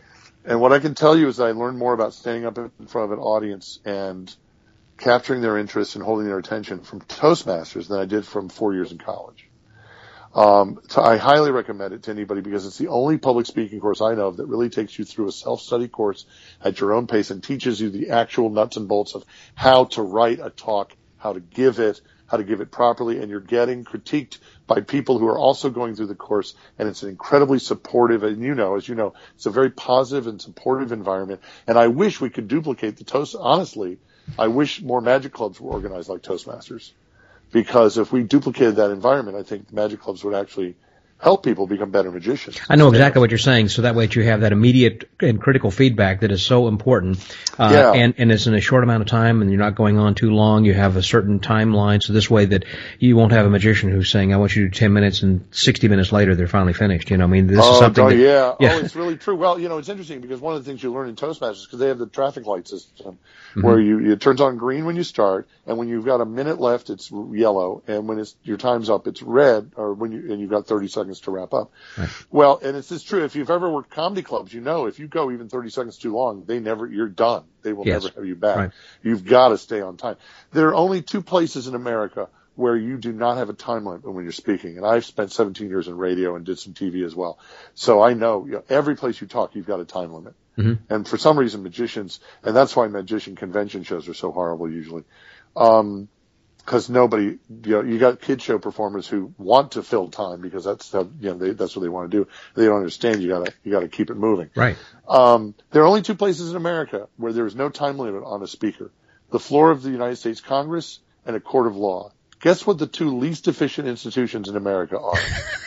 And what I can tell you is that I learned more about standing up in front of an audience and capturing their interest and holding their attention from Toastmasters than I did from four years in college. Um, so I highly recommend it to anybody because it's the only public speaking course I know of that really takes you through a self-study course at your own pace and teaches you the actual nuts and bolts of how to write a talk, how to give it, how to give it properly, and you're getting critiqued by people who are also going through the course, and it's an incredibly supportive, and you know, as you know, it's a very positive and supportive environment, and I wish we could duplicate the Toast, honestly, I wish more magic clubs were organized like Toastmasters. Because if we duplicated that environment, I think magic clubs would actually help people become better magicians. I know exactly what you're saying, so that way you have that immediate and critical feedback that is so important. Uh, yeah. and, and it's in a short amount of time, and you're not going on too long. You have a certain timeline, so this way that you won't have a magician who's saying, I want you to do ten minutes, and sixty minutes later they're finally finished. You know, I mean, this oh, is something oh, that, yeah. yeah. Oh, it's really true. Well, you know, it's interesting because one of the things you learn in Toastmasters, because they have the traffic light system, mm-hmm. where you, it turns on green when you start, and when you've got a minute left, it's yellow, and when it's, your time's up, it's red, or when you, and you've got thirty seconds to wrap up. Right. Well, and it's just true. If you've ever worked comedy clubs, you know if you go even thirty seconds too long, they never, you're done. They will yes. never have you back. Right. You've got to stay on time. There are only two places in America where you do not have a time limit when you're speaking. And I've spent seventeen years in radio and did some T V as well. So I know, you know every place you talk, you've got a time limit. Mm-hmm. And for some reason, magicians, and that's why magician convention shows are so horrible usually. Um, Because nobody, you know, you got kid show performers who want to fill time because that's the, you know, they, that's what they want to do. They don't understand. You gotta, you gotta keep it moving. Right. Um, there are only two places in America where there is no time limit on a speaker: the floor of the United States Congress and a court of law. Guess what the two least efficient institutions in America are?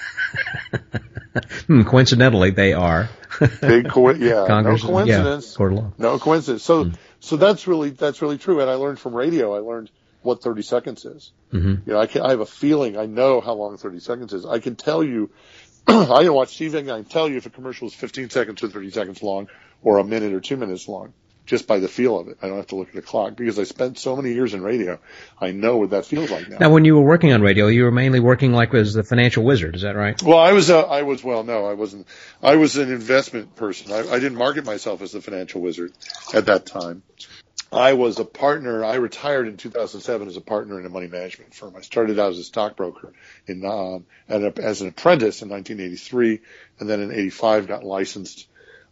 hmm, coincidentally, they are. Big co- yeah, Congress, no coincidence. Yeah, court of law. No coincidence. So, mm. so that's really, that's really true. And I learned from radio. I learned what thirty seconds is. Mm-hmm. You know, I can, I have a feeling, I know how long thirty seconds is. I can tell you, I can watch T V and I can tell you if a commercial is fifteen seconds or thirty seconds long or a minute or two minutes long just by the feel of it. I don't have to look at a clock because I spent so many years in radio. I know what that feels like now. Now, when you were working on radio, you were mainly working like as the financial wizard. Is that right? Well, I was, uh, I was, well, no, I wasn't. I was an investment person. I, I didn't market myself as the financial wizard at that time. I was a partner. I retired in two thousand seven as a partner in a money management firm. I started out as a stockbroker in, um, and a, as an apprentice in nineteen eighty-three, and then in eighty-five got licensed.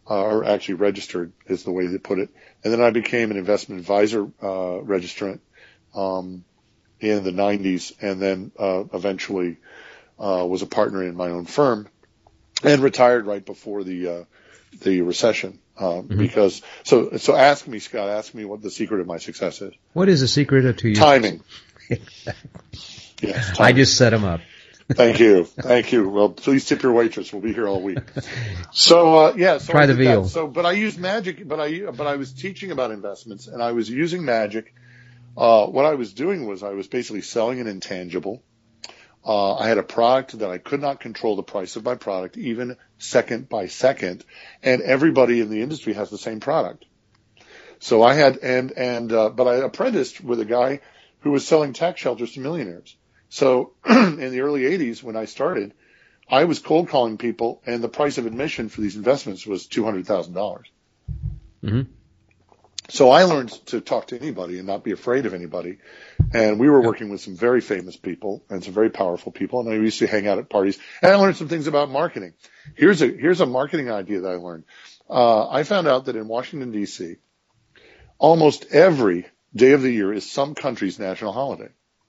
uh, or actually registered is the way they put it. And then I became an investment advisor, uh, registrant, um, in the nineties, and then, uh, eventually, uh, was a partner in my own firm and retired right before the, uh, the recession. Um, mm-hmm. because, so, so ask me, Scott, ask me what the secret of my success is. What is the secret to your timing? Yes, timing. I just set them up. Thank you. Thank you. Well, please tip your waitress. We'll be here all week. So, uh, yeah. So Try the veal. That. So, but I used magic, but I, but I was teaching about investments and I was using magic. Uh, what I was doing was I was basically selling an intangible. Uh, I had a product that I could not control the price of my product, even second by second. And everybody in the industry has the same product. So I had, and, and, uh, but I apprenticed with a guy who was selling tax shelters to millionaires. So in the early eighties, when I started, I was cold calling people, and the price of admission for these investments was two hundred thousand dollars. Mm-hmm. So I learned to talk to anybody and not be afraid of anybody. And we were working with some very famous people and some very powerful people, and I used to hang out at parties. And I learned some things about marketing. Here's a here's a marketing idea that I learned. Uh, I found out that in Washington, D C, almost every day of the year is some country's national holiday.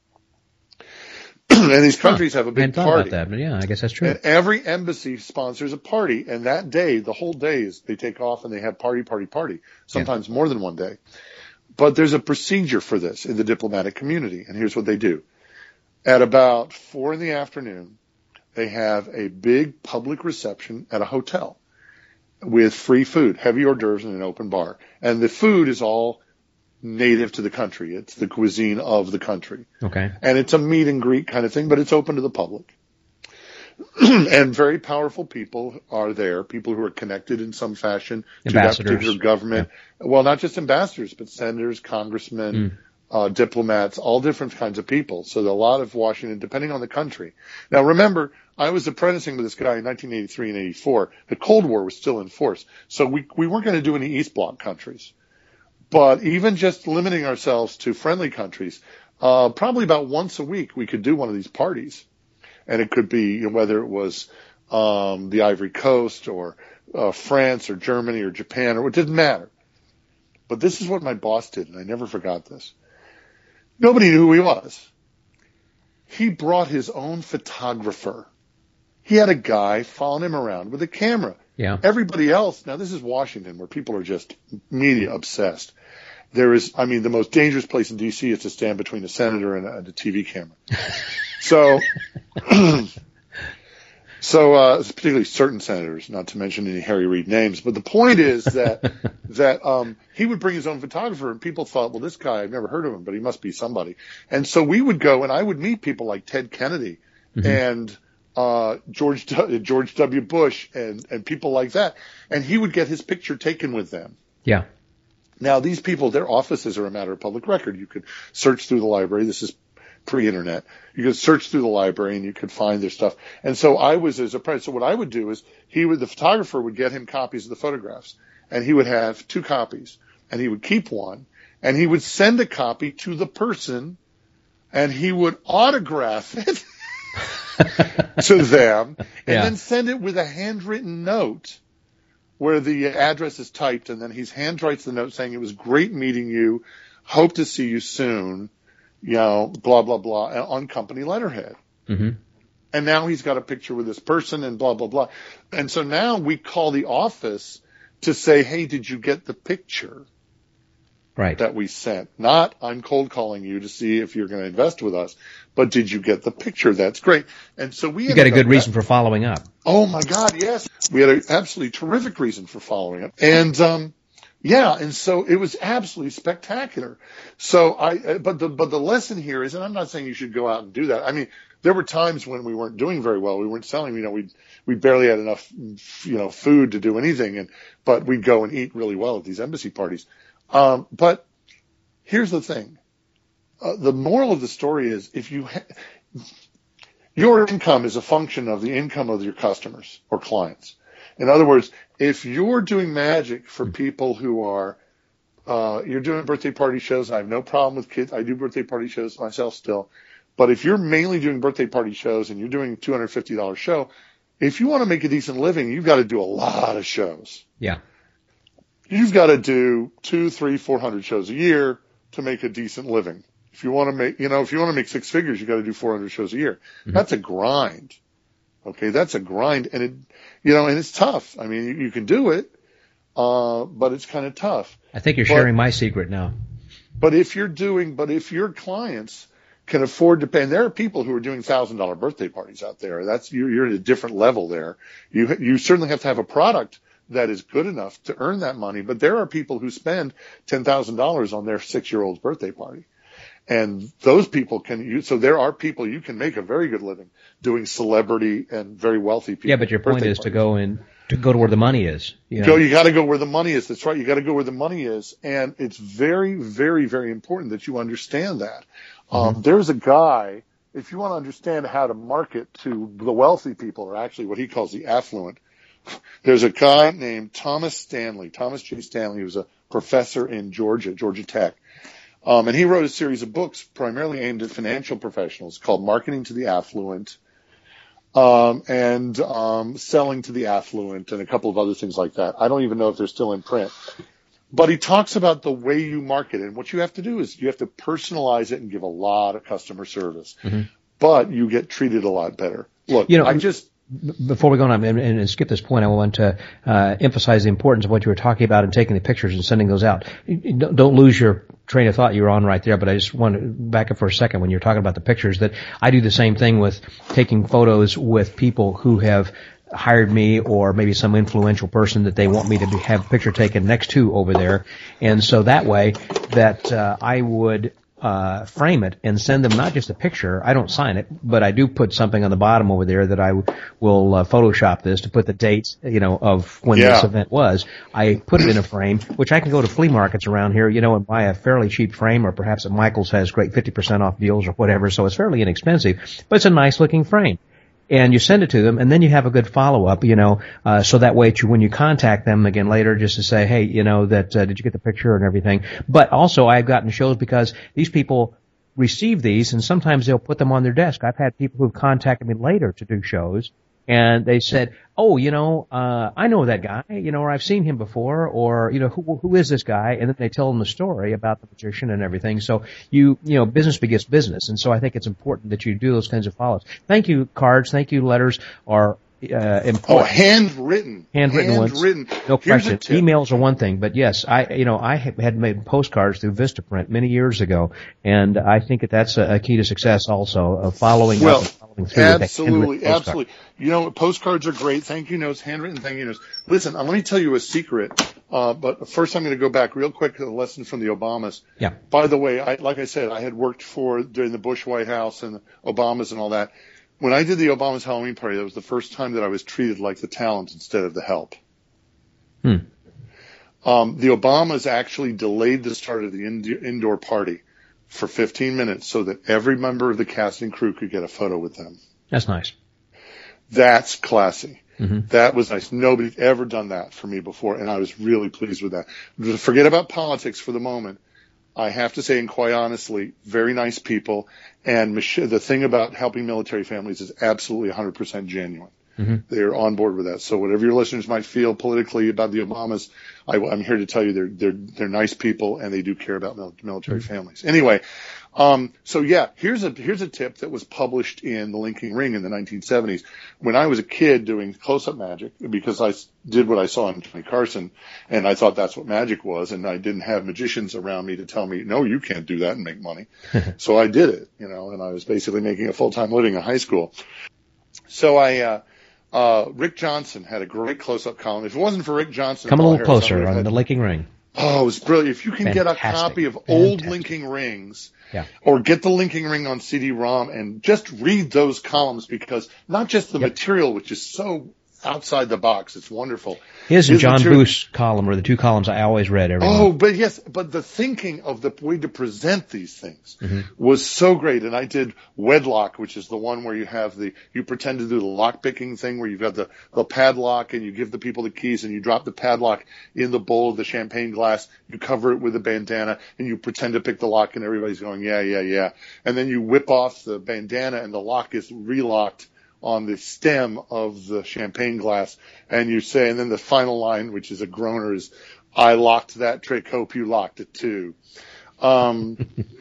And these countries huh. have a big I hadn't party. Thought about that, but yeah, I guess that's true. And every embassy sponsors a party, and that day, the whole day is they take off and they have party, party, party. Sometimes yeah. more than one day. But there's a procedure for this in the diplomatic community, and here's what they do. At about four in the afternoon, they have a big public reception at a hotel with free food, heavy hors d'oeuvres, and an open bar. And the food is all native to the country. It's the cuisine of the country. Okay. And it's a meet and greet kind of thing, but it's open to the public. And very powerful people are there, people who are connected in some fashion to that particular government. Yeah. Well, not just ambassadors, but senators, congressmen, mm. uh, diplomats, all different kinds of people. So there are a lot of Washington, depending on the country. Now, remember, I was apprenticing with this guy in nineteen eighty-three and eighty-four. The Cold War was still in force. So we, we weren't going to do any East Bloc countries. But even just limiting ourselves to friendly countries, uh, probably about once a week we could do one of these parties. And it could be, you know, whether it was um, the Ivory Coast or uh, France or Germany or Japan, or it didn't matter. But this is what my boss did, and I never forgot this. Nobody knew who he was. He brought his own photographer. He had a guy following him around with a camera. Yeah. Everybody else, now this is Washington, where people are just media obsessed. There is, I mean, the most dangerous place in D C is to stand between a senator and a, and a T V camera. So, so, uh, particularly certain senators, not to mention any Harry Reid names. But the point is that, that, um, he would bring his own photographer, and people thought, well, this guy, I've never heard of him, but he must be somebody. And so we would go, and I would meet people like Ted Kennedy mm-hmm. and, uh, George, George W. Bush and, and people like that. And he would get his picture taken with them. Yeah. Now, these people, their offices are a matter of public record. You could search through the library. This is pre-internet. You could search through the library and you could find their stuff. And so I was as a apprentice. So what I would do is he would, the photographer would get him copies of the photographs, and he would have two copies, and he would keep one, and he would send a copy to the person, and he would autograph it to them, and yeah. then send it with a handwritten note where the address is typed, and then he handwrites the note saying, it was great meeting you, hope to see you soon, you know, blah, blah, blah, on company letterhead. Mm-hmm. And now he's got a picture with this person and blah, blah, blah. And so now we call the office to say, hey, did you get the picture right. that we sent? Not, I'm cold calling you to see if you're going to invest with us, but did you get the picture? That's great. And so we You got a good reason that. for following up. Oh, my God, yes. We had an absolutely terrific reason for following up. And, um, yeah, and so it was absolutely spectacular. So I, but the, but the lesson here is, and I'm not saying you should go out and do that. I mean, there were times when we weren't doing very well. We weren't selling, you know, we, we barely had enough, you know, food to do anything. And, but we'd go and eat really well at these embassy parties. Um, but here's the thing. Uh, the moral of the story is if you, ha- your income is a function of the income of your customers or clients. In other words, if you're doing magic for people who are, uh, you're doing birthday party shows, and I have no problem with kids. I do birthday party shows myself still. But if you're mainly doing birthday party shows and you're doing a two hundred fifty dollars show, if you want to make a decent living, you've got to do a lot of shows. Yeah. You've got to do two, three, four hundred shows a year to make a decent living. If you want to make, you know, if you want to make six figures, you got to do four hundred shows a year. Mm-hmm. That's a grind. Okay. That's a grind. And it, you know, and it's tough. I mean, you, you can do it, uh, but it's kind of tough. I think you're but, sharing my secret now. But if you're doing, but if your clients can afford to pay, and there are people who are doing thousand dollar birthday parties out there. That's, you're, you're at a different level there. You, you certainly have to have a product that is good enough to earn that money. But there are people who spend ten thousand dollars on their six-year-old's birthday party. And those people can use, so there are people you can make a very good living doing celebrity and very wealthy people. Yeah, but your point is parties. to go in, to go to where the money is. You know? Go, you got to go where the money is. That's right. You got to go where the money is. And it's very, very, very important that you understand that. Mm-hmm. Um, there's a guy, if you want to understand how to market to the wealthy people, or actually what he calls the affluent, there's a guy named Thomas Stanley, Thomas J. Stanley, who's a professor in Georgia, Georgia Tech. Um, and he wrote a series of books primarily aimed at financial professionals called Marketing to the Affluent, um, and, um, Selling to the Affluent, and a couple of other things like that. I don't even know if they're still in print. But he talks about the way you market it. And what you have to do is you have to personalize it and give a lot of customer service. Mm-hmm. But you get treated a lot better. Look, you know, I just... Before we go on and, and skip this point, I want to uh, emphasize the importance of what you were talking about and taking the pictures and sending those out. Don't, don't lose your train of thought you were on right there, but I just want to back up for a second when you're talking about the pictures, that I do the same thing with taking photos with people who have hired me, or maybe some influential person that they want me to be, have a picture taken next to over there. And so that way that uh, I would uh frame it and send them not just a picture. I don't sign it, but I do put something on the bottom over there that I w- will uh, Photoshop this to put the dates, you know, of when yeah. this event was. I put it in a frame, which I can go to flea markets around here, you know, and buy a fairly cheap frame, or perhaps at Michael's has great fifty percent off deals or whatever, so it's fairly inexpensive, but it's a nice looking frame. And you send it to them, and then you have a good follow-up, you know, uh, so that way to, when you contact them again later, just to say, hey, you know, that, uh, did you get the picture and everything? But also I've gotten shows because these people receive these, and sometimes they'll put them on their desk. I've had people who've contacted me later to do shows, and they said, oh, you know, uh, I know that guy, you know, or I've seen him before, or, you know, who, who is this guy? And then they tell them the story about the magician and everything. So you, you know, business begets business. And so I think it's important that you do those kinds of follows. Thank you cards. Thank you letters are, uh, important. Oh, handwritten. Handwritten ones. Handwritten. No question. Emails are one thing, but yes, I, you know, I had made postcards through Vistaprint many years ago, and I think that that's a, a key to success also, of following well, up and following through absolutely, with a absolutely. You know, postcards are great. Thank you notes, handwritten thank you notes. Listen, let me tell you a secret. Uh, but first I'm going to go back real quick to the lesson from the Obamas. Yeah. By the way, I, like I said, I had worked for, during the Bush White House and the Obamas and all that. When I did the Obama's Halloween party, that was the first time that I was treated like the talent instead of the help. Hmm. Um, the Obamas actually delayed the start of the ind- indoor party for fifteen minutes so that every member of the cast and crew could get a photo with them. That's nice. That's classy. Mm-hmm. That was nice. Nobody's ever done that for me before, and I was really pleased with that. Forget about politics for the moment. I have to say, and quite honestly, very nice people. And Mich- the thing about helping military families is absolutely one hundred percent genuine. Mm-hmm. They're on board with that. So whatever your listeners might feel politically about the Obamas, I, I'm here to tell you they're they're they're nice people, and they do care about mil- military mm-hmm. families. Anyway, um, so yeah, here's a here's a tip that was published in the Linking Ring in the nineteen seventies. When I was a kid doing close-up magic, because I did what I saw on Johnny Carson, and I thought that's what magic was, and I didn't have magicians around me to tell me, no, you can't do that and make money. So I did it, you know, and I was basically making a full-time living in high school. So I, uh, uh, Rick Johnson had a great close-up column. If it wasn't for Rick Johnson, come a little closer on the Linking Ring. Oh, it was brilliant. If you can Fantastic. get a copy of Fantastic. old Linking Rings, yeah. or get the Linking Ring on C D ROM and just read those columns, because not just the yep. material, which is so outside the box, it's wonderful. His and John material- Booth's column were the two columns I always read every Oh, month. but yes, but the thinking of the way to present these things mm-hmm. was so great. And I did Wedlock, which is the one where you have the, you pretend to do the lock picking thing where you've got the, the padlock and you give the people the keys and you drop the padlock in the bowl of the champagne glass. You cover it with a bandana and you pretend to pick the lock and everybody's going, yeah, yeah, yeah. And then you whip off the bandana and the lock is relocked on the stem of the champagne glass, and you say, and then the final line, which is a groaner, is, "I locked that trick, hope you locked it too." Um,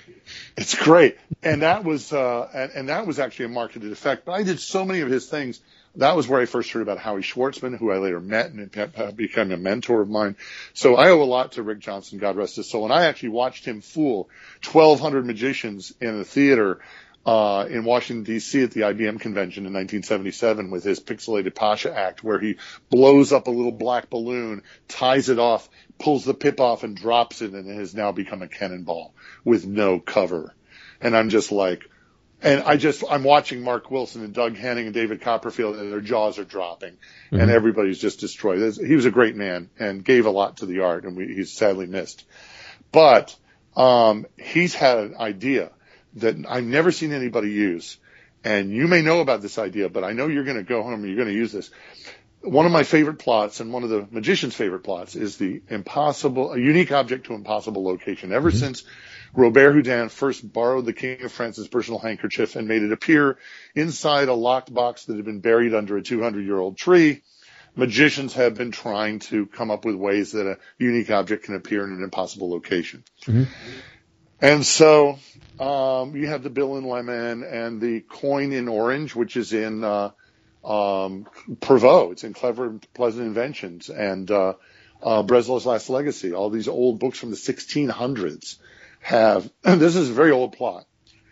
it's great. And that was, uh, and, and that was actually a marketed effect. But I did so many of his things. That was where I first heard about Howie Schwartzman, who I later met and became a mentor of mine. So I owe a lot to Rick Johnson, God rest his soul. And I actually watched him fool twelve hundred magicians in a theater uh in Washington, D C at the I B M convention in nineteen seventy-seven with his Pixelated Pasha act, where he blows up a little black balloon, ties it off, pulls the pip off and drops it, and it has now become a cannonball with no cover. And I'm just like, and I just, I'm watching Mark Wilson and Doug Henning and David Copperfield, and their jaws are dropping, mm-hmm. and everybody's just destroyed. He was a great man and gave a lot to the art, and we, he's sadly missed. But um he's had an idea that I've never seen anybody use. And you may know about this idea, but I know you're going to go home and you're going to use this. One of my favorite plots, and one of the magician's favorite plots, is the impossible, a unique object to impossible location. Ever mm-hmm. since Robert Houdin first borrowed the King of France's personal handkerchief and made it appear inside a locked box that had been buried under a two hundred year old tree, magicians have been trying to come up with ways that a unique object can appear in an impossible location. Mm-hmm. And so, um, you have the Bill in Lemon and the coin in orange, which is in, uh, um, Prevost. It's in Clever and Pleasant Inventions and, uh, uh, Breslau's Last Legacy. All these old books from the sixteen hundreds have, this is a very old plot.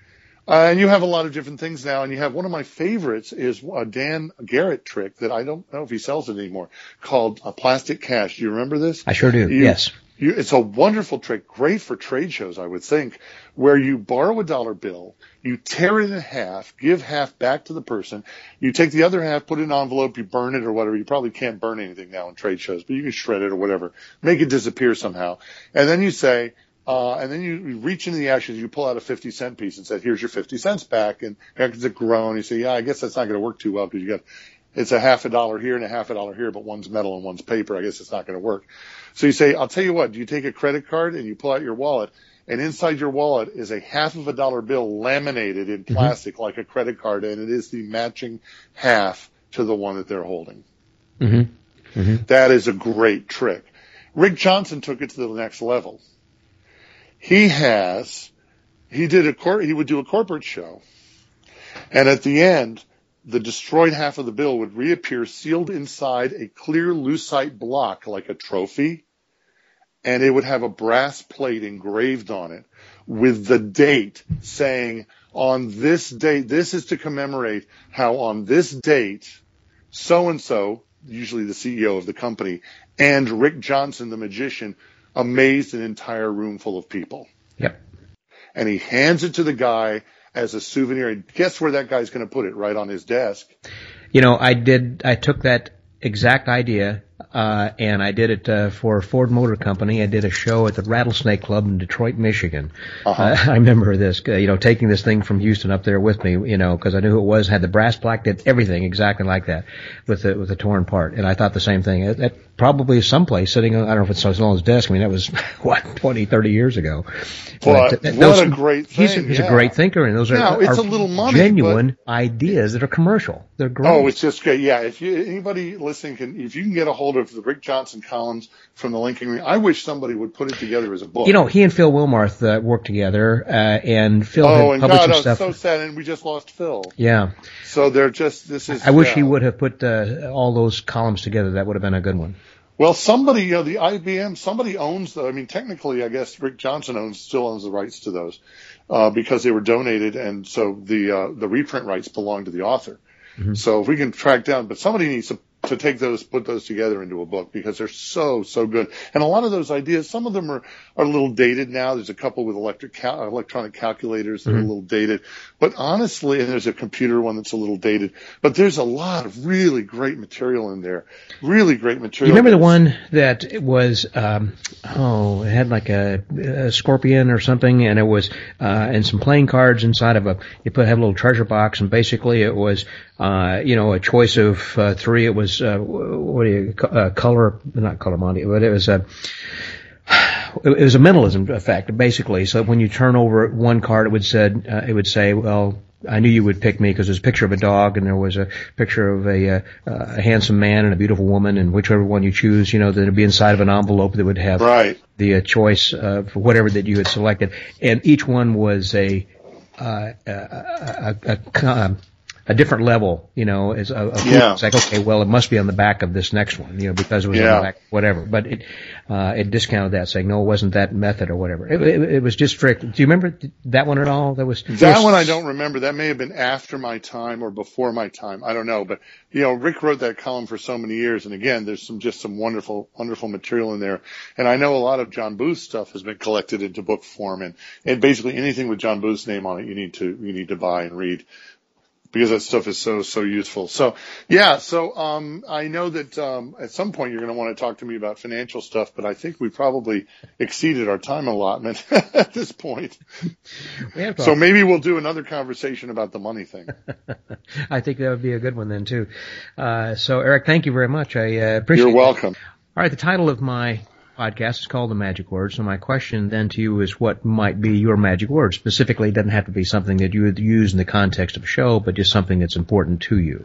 Uh, and you have a lot of different things now, and you have one of my favorites is a Dan Garrett trick that I don't know if he sells it anymore, called a plastic cash. Do you remember this? I sure do, you, yes. You, it's a wonderful trick, great for trade shows, I would think, where you borrow a dollar bill, you tear it in half, give half back to the person, you take the other half, put it in an envelope, you burn it or whatever. You probably can't burn anything now in trade shows, but you can shred it or whatever, make it disappear somehow. And then you say, uh, and then you, you reach into the ashes, you pull out a fifty cent piece and say, here's your fifty cents back. And it's a groan. You say, yeah, I guess that's not going to work too well because you got, it's a half a dollar here and a half a dollar here, but one's metal and one's paper. I guess it's not going to work. So you say, I'll tell you what, do you take a credit card and you pull out your wallet, and inside your wallet is a half of a dollar bill laminated in plastic mm-hmm. like a credit card, and it is the matching half to the one that they're holding. Mm-hmm. Mm-hmm. That is a great trick. Rick Johnson took it to the next level. He has, he did a cor- he would do a corporate show, and at the end, the destroyed half of the bill would reappear sealed inside a clear lucite block like a trophy, and it would have a brass plate engraved on it with the date saying, on this date, this is to commemorate how on this date, so-and-so, usually the C E O of the company, and Rick Johnson, the magician, amazed an entire room full of people. Yep. And he hands it to the guy as a souvenir. And guess where that guy's going to put it? Right on his desk. You know, I did, I took that exact idea, uh, and I did it, uh, for Ford Motor Company. I did a show at the Rattlesnake Club in Detroit, Michigan. Uh-huh. Uh, I remember this, uh, you know, taking this thing from Houston up there with me, you know, cause I knew who it was, had the brass plaque, did everything exactly like that with the, with the torn part. And I thought the same thing. It, it probably someplace sitting on, I don't know if it's on his desk. I mean, that was, what, twenty, thirty years ago. But, but what those, a great thing. He's, he's yeah. a great thinker, and those are, now, it's are a little money, genuine but, ideas that are commercial. They're great. Oh, it's just great. Yeah. If you, anybody listening can, if you can get a hold of the Rick Johnson columns from the Lincoln Ring, I wish somebody would put it together as a book. You know, he and Phil Wilmarth uh, worked together, uh, and Phil oh, had and published God, some stuff. Oh, so sad, and we just lost Phil. Yeah. So they're just, this is. I wish yeah. he would have put uh, all those columns together. That would have been a good one. Well, somebody, you know, the I B M, somebody owns the, I mean, technically, I guess Rick Johnson owns, still owns the rights to those, uh, because they were donated, and so the, uh, the reprint rights belong to the author. Mm-hmm. So if we can track down, but somebody needs to, to take those, put those together into a book because they're so, so good. And a lot of those ideas, some of them are, are a little dated now. There's a couple with electric, cal- electronic calculators that mm-hmm. are a little dated. But honestly, and there's a computer one that's a little dated, but there's a lot of really great material in there. Really great material. You remember the one that was, um, oh, it had like a, a scorpion or something, and it was, uh, and some playing cards inside of a, you put, have a little treasure box, and basically it was, uh, you know, a choice of, uh, three. It was, uh, what do you, uh, color, not color Monty, but it was a, it was a mentalism effect, basically. So when you turn over one card, it would said, uh, it would say, well, I knew you would pick me because there's a picture of a dog and there was a picture of a, uh, a handsome man and a beautiful woman, and whichever one you choose, you know, that would be inside of an envelope that would have right. the uh, choice uh, for whatever that you had selected, and each one was a uh, a, a, a, a, a different level, you know, as a, a yeah. It's like, okay, well, it must be on the back of this next one, you know, because it was yeah. on the back, whatever. But it, uh, it discounted that, saying, no, it wasn't that method or whatever. It, it, it was just strict. Do you remember that one at all? That was, that was, one I don't remember. That may have been after my time or before my time. I don't know. But, you know, Rick wrote that column for so many years. And again, there's some, just some wonderful, wonderful material in there. And I know a lot of John Booth's stuff has been collected into book form, and, and basically anything with John Booth's name on it, you need to, you need to buy and read, because that stuff is so, so useful. So, yeah, so, um, I know that, um, at some point you're going to want to talk to me about financial stuff, but I think we probably exceeded our time allotment at this point. So maybe we'll do another conversation about the money thing. I think that would be a good one then, too. Uh, so, Eric, thank you very much. I uh, appreciate it. You're welcome. All right, the title of my podcast is called The Magic Word. So my question then to you is, what might be your magic word? Specifically, it doesn't have to be something that you would use in the context of a show, but just something that's important to you.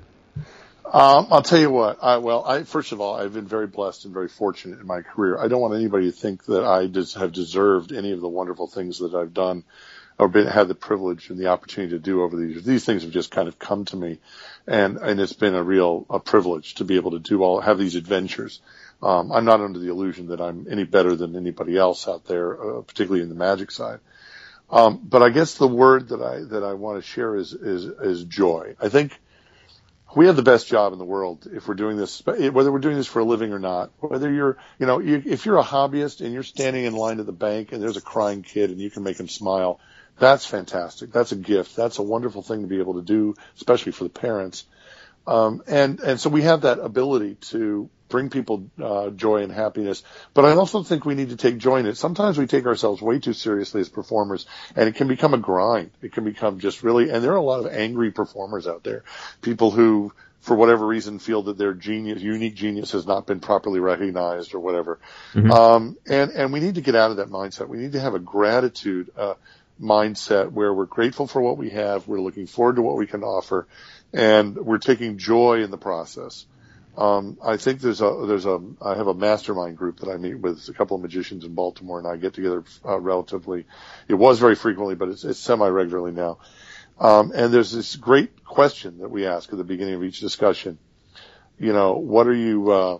Um, I'll tell you what. I, well, I, first of all, I've been very blessed and very fortunate in my career. I don't want anybody to think that I just have deserved any of the wonderful things that I've done or been, had the privilege and the opportunity to do over these years. These things have just kind of come to me, and, and it's been a real a privilege to be able to do all, have these adventures. Um, I'm not under the illusion that I'm any better than anybody else out there, uh, particularly in the magic side. Um, but I guess the word that I, that I want to share is, is, is joy. I think we have the best job in the world if we're doing this, whether we're doing this for a living or not, whether you're, you know, you, if you're a hobbyist and you're standing in line at the bank and there's a crying kid and you can make him smile, that's fantastic. That's a gift. That's a wonderful thing to be able to do, especially for the parents. Um, and, and so we have that ability to bring people uh, joy and happiness. But I also think we need to take joy in it. Sometimes we take ourselves way too seriously as performers, and it can become a grind. It can become just really, and there are a lot of angry performers out there, people who, for whatever reason, feel that their genius, unique genius has not been properly recognized or whatever. Mm-hmm. Um, and, and we need to get out of that mindset. We need to have a gratitude uh, mindset where we're grateful for what we have, we're looking forward to what we can offer, and we're taking joy in the process. Um, I think there's a, there's a, I have a mastermind group that I meet with a couple of magicians in Baltimore, and I get together, uh, relatively, it was very frequently, but it's, it's semi-regularly now. Um, and there's this great question that we ask at the beginning of each discussion. You know, what are you, uh,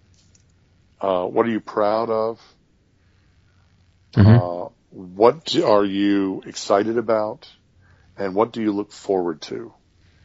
uh, what are you proud of? Mm-hmm. Uh, what are you excited about? And what do you look forward to?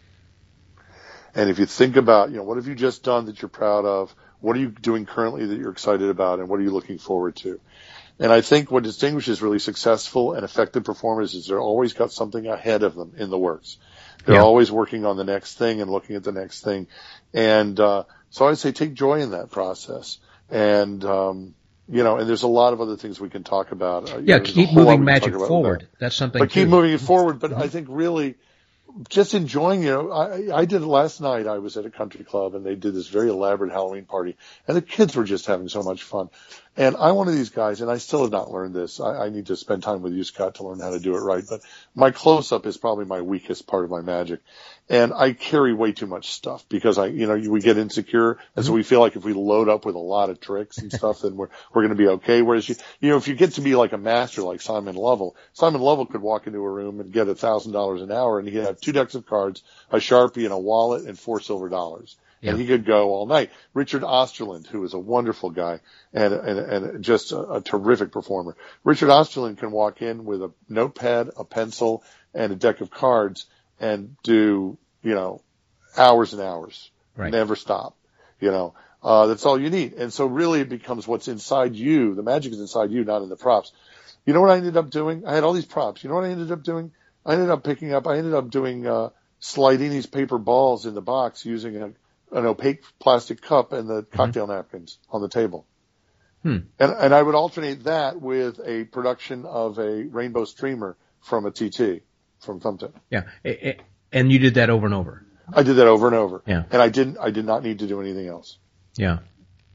And if you think about, you know, what have you just done that you're proud of? What are you doing currently that you're excited about? And what are you looking forward to? And I think what distinguishes really successful and effective performers is they're always got something ahead of them in the works. They're yeah. always working on the next thing and looking at the next thing. And, uh, so I'd say take joy in that process. And, um, you know, and there's a lot of other things we can talk about. Uh, yeah, know, keep moving magic forward. That. That's something But too. keep moving it forward. But mm-hmm. I think really, just enjoying, you know, I, I did it last night. I was at a country club and they did this very elaborate Halloween party, and the kids were just having so much fun. And I'm one of these guys, and I still have not learned this. I, I need to spend time with you, Scott, to learn how to do it right. But my close-up is probably my weakest part of my magic. And I carry way too much stuff because I, you know, we get insecure. And so we feel like if we load up with a lot of tricks and stuff, then we're, we're going to be okay. Whereas you, you know, if you get to be like a master like Simon Lovell, Simon Lovell could walk into a room and get a thousand dollars an hour, and he'd have two decks of cards, a Sharpie and a wallet and four silver dollars. Yeah. And he could go all night. Richard Osterland, who is a wonderful guy and, and, and just a, a terrific performer. Richard Osterland can walk in with a notepad, a pencil, and a deck of cards and do, you know, hours and hours. Right. Never stop. You know, uh, that's all you need. And so really it becomes what's inside you. The magic is inside you, not in the props. You know what I ended up doing? I had all these props. You know what I ended up doing? I ended up picking up, I ended up doing, uh, sliding these paper balls in the box using a, an opaque plastic cup and the cocktail mm-hmm. napkins on the table. Hmm. And, and I would alternate that with a production of a rainbow streamer from a T T, from Thumbtack. Yeah. And you did that over and over. I did that over and over. Yeah. And I didn't, I did not need to do anything else. Yeah.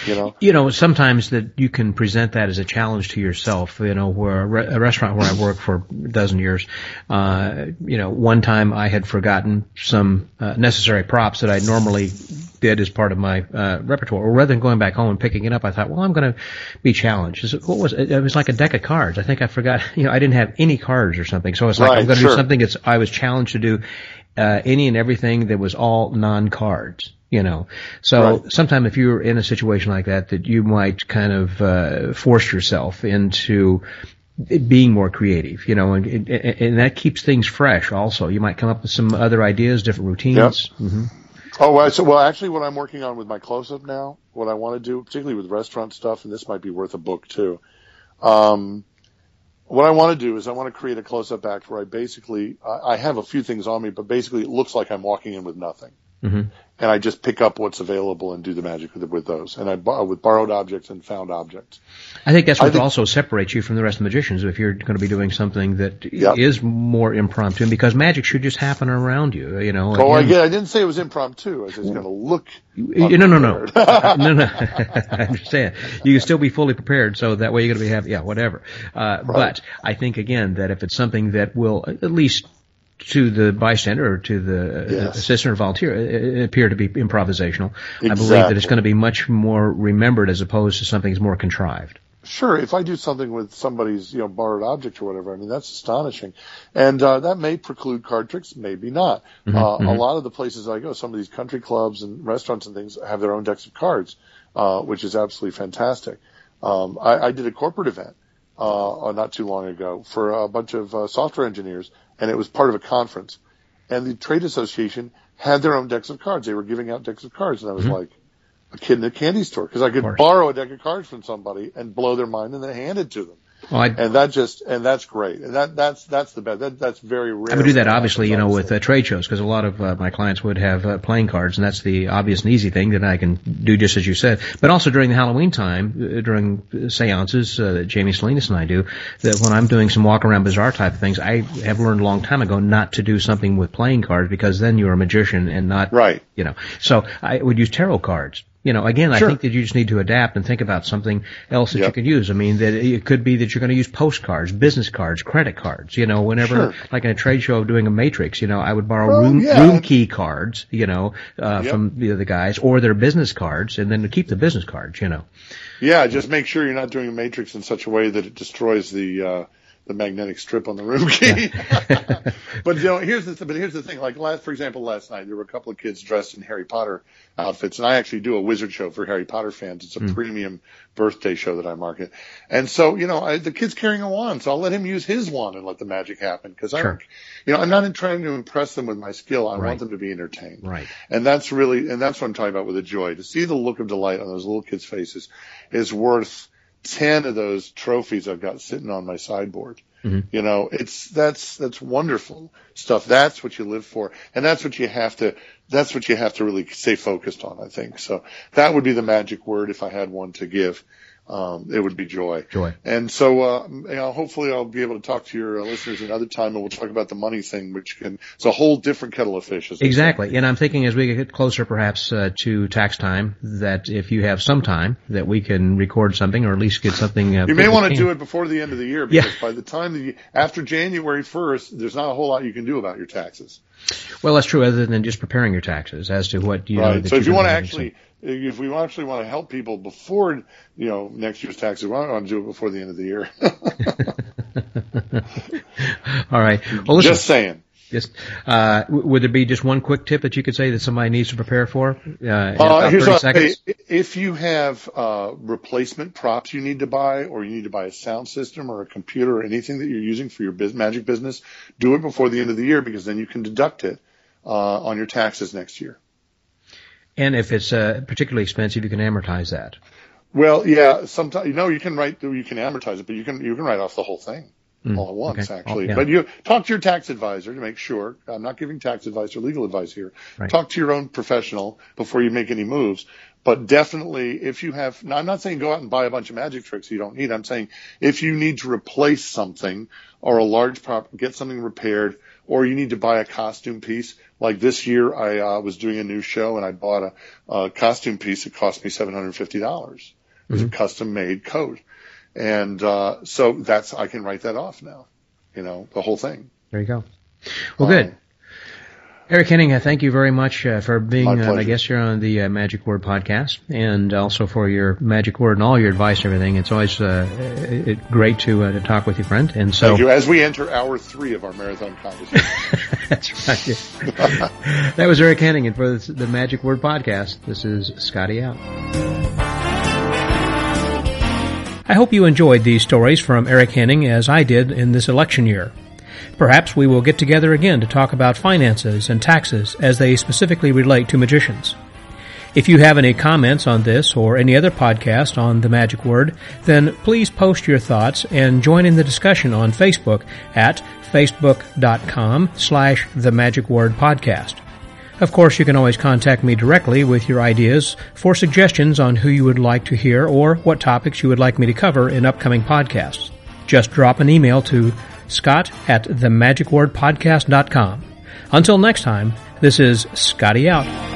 You know, you know, sometimes that you can present that as a challenge to yourself. You know, where a, re- a restaurant where I worked for a dozen years, uh, you know, one time I had forgotten some uh, necessary props that I normally did as part of my uh, repertoire. Or rather than going back home and picking it up, I thought, well, I'm going to be challenged. It, what was it? It was like a deck of cards. I think I forgot. You know, I didn't have any cards or something, so it's like right, I'm going to sure. do something that's. I was challenged to do uh, any and everything that was all non-cards. You know, so right. sometime if you're in a situation like that, that you might kind of uh, force yourself into being more creative, you know, and, and, and that keeps things fresh also. You might come up with some other ideas, different routines. Yep. Mm-hmm. Oh, well, so, well, actually what I'm working on with my close-up now, what I want to do, particularly with restaurant stuff, and this might be worth a book too, um, what I want to do is I want to create a close-up act where I basically, I, I have a few things on me, but basically it looks like I'm walking in with nothing. Mm-hmm. And I just pick up what's available and do the magic with, with those. And I with borrowed objects and found objects. I think that's what think, also separates you from the rest of the magicians if you're going to be doing something that yep. is more impromptu, because magic should just happen around you, you know. Oh, again, I, I didn't say it was impromptu. I said it's going to look you, No, no, no. no, no. I understand. You can still be fully prepared, so that way you're going to be have, yeah, whatever. Uh, right. But I think, again, that if it's something that will at least to the bystander or to the yes. Exactly. I believe that it's going to be much more remembered as opposed to something that's more contrived. Sure, if I do something with somebody's, you know, borrowed object or whatever, I mean, that's astonishing. And uh, that may preclude card tricks, maybe not. Mm-hmm, uh, mm-hmm. A lot of the places I go, some of these country clubs and restaurants and things have their own decks of cards, uh, which is absolutely fantastic. Um, I, I did a corporate event uh, not too long ago for a bunch of uh, software engineers, and it was part of a conference. And the trade association had their own decks of cards. They were giving out decks of cards, and I was mm-hmm. like a kid in a candy store, because I could borrow a deck of cards from somebody and blow their mind and then hand it to them. Well, and that just, and that's great. And that, that's, that's the best. That, that's very rare. I would do that, obviously, you know, with uh, trade shows, because a lot of uh, my clients would have uh, playing cards, and that's the obvious and easy thing that I can do just as you said. But also during the Halloween time, uh, during seances uh, that Jamie Salinas and I do, that when I'm doing some walk-around bazaar type of things, I have learned a long time ago not to do something with playing cards, because then you're a magician and not, right. you know. So I would use tarot cards. You know, again, sure. I think that you just need to adapt and think about something else that yep. you could use. I mean, that it could be that you're going to use postcards, business cards, credit cards. You know, whenever, sure. like in a trade show doing a matrix, you know, I would borrow well, room, yeah. room key cards, you know, uh, yep. from the other guys, or their business cards, and then to keep the business cards, you know. Yeah, just make sure you're not doing a matrix in such a way that it destroys the, uh, the magnetic strip on the room key. But you know, here's the th- but here's the thing. Like last, for example, last night there were a couple of kids dressed in Harry Potter outfits, and I actually do a wizard show for Harry Potter fans. It's a mm. premium birthday show that I market, and so you know, I, the kid's carrying a wand, so I'll let him use his wand and let the magic happen, because sure. I, you know, I'm not in trying to impress them with my skill. I right. want them to be entertained, right? And that's really, and that's what I'm talking about with the joy. To see the look of delight on those little kids' faces is worth ten of those trophies I've got sitting on my sideboard. Mm-hmm. You know, it's, that's, that's wonderful stuff. That's what you live for. And that's what you have to, that's what you have to really stay focused on, I think. So that would be the magic word if I had one to give. Um, it would be joy. Joy. And so, uh, you know, hopefully I'll be able to talk to your uh, listeners another time, and we'll talk about the money thing, which can, it's a whole different kettle of fish. Exactly. And I'm thinking as we get closer perhaps, uh, to tax time, that if you have some time, that we can record something, or at least get something, uh, you may want to do it before the end of the year, because yeah. by the time the, after January first, there's not a whole lot you can do about your taxes. Well, that's true, other than just preparing your taxes as to what you right. know. That so if you want to to actually, if we actually want to help people before, you know, next year's taxes, we want to do it before the end of the year. All right. Well, listen, just saying. Just, uh, would there be just one quick tip that you could say that somebody needs to prepare for? Uh, in uh, about here's thirty a, seconds? If you have, uh, replacement props you need to buy, or you need to buy a sound system or a computer or anything that you're using for your biz- magic business, do it before the end of the year, because then you can deduct it, uh, on your taxes next year. And if it's, uh, particularly expensive, you can amortize that. Well, yeah, sometimes, you know, you can write, you can amortize it, but you can, you can write off the whole thing. Mm, all at once, okay. actually. Oh, yeah. But you talk to your tax advisor to make sure. I'm not giving tax advice or legal advice here. Right. Talk to your own professional before you make any moves. But definitely, if you have, now I'm not saying go out and buy a bunch of magic tricks you don't need. I'm saying if you need to replace something or a large prop, get something repaired, or you need to buy a costume piece. Like this year, I uh, was doing a new show and I bought a, a costume piece. It cost me seven hundred fifty dollars. It was mm-hmm. a custom made coat. And, uh, so that's, I can write that off now, you know, the whole thing. There you go. Well, good. Um, Eric Henning, uh, thank you very much uh, for being uh, my guest here on the uh, Magic Word podcast, and also for your magic word and all your advice and everything. It's always uh, it, great to uh, to talk with you, friend. And so, thank you. As we enter hour three of our marathon conversation. That's right. Yeah. That was Eric Henning, and for the Magic Word podcast, this is Scotty out. I hope you enjoyed these stories from Eric Henning as I did in this election year. Perhaps we will get together again to talk about finances and taxes as they specifically relate to magicians. If you have any comments on this or any other podcast on the Magic Word, then please post your thoughts and join in the discussion on Facebook at facebook.com slash the Magic Word podcast. Of course, you can always contact me directly with your ideas for suggestions on who you would like to hear or what topics you would like me to cover in upcoming podcasts. Just drop an email to Scott at the magic word podcast dot com. Until next time, this is Scotty out.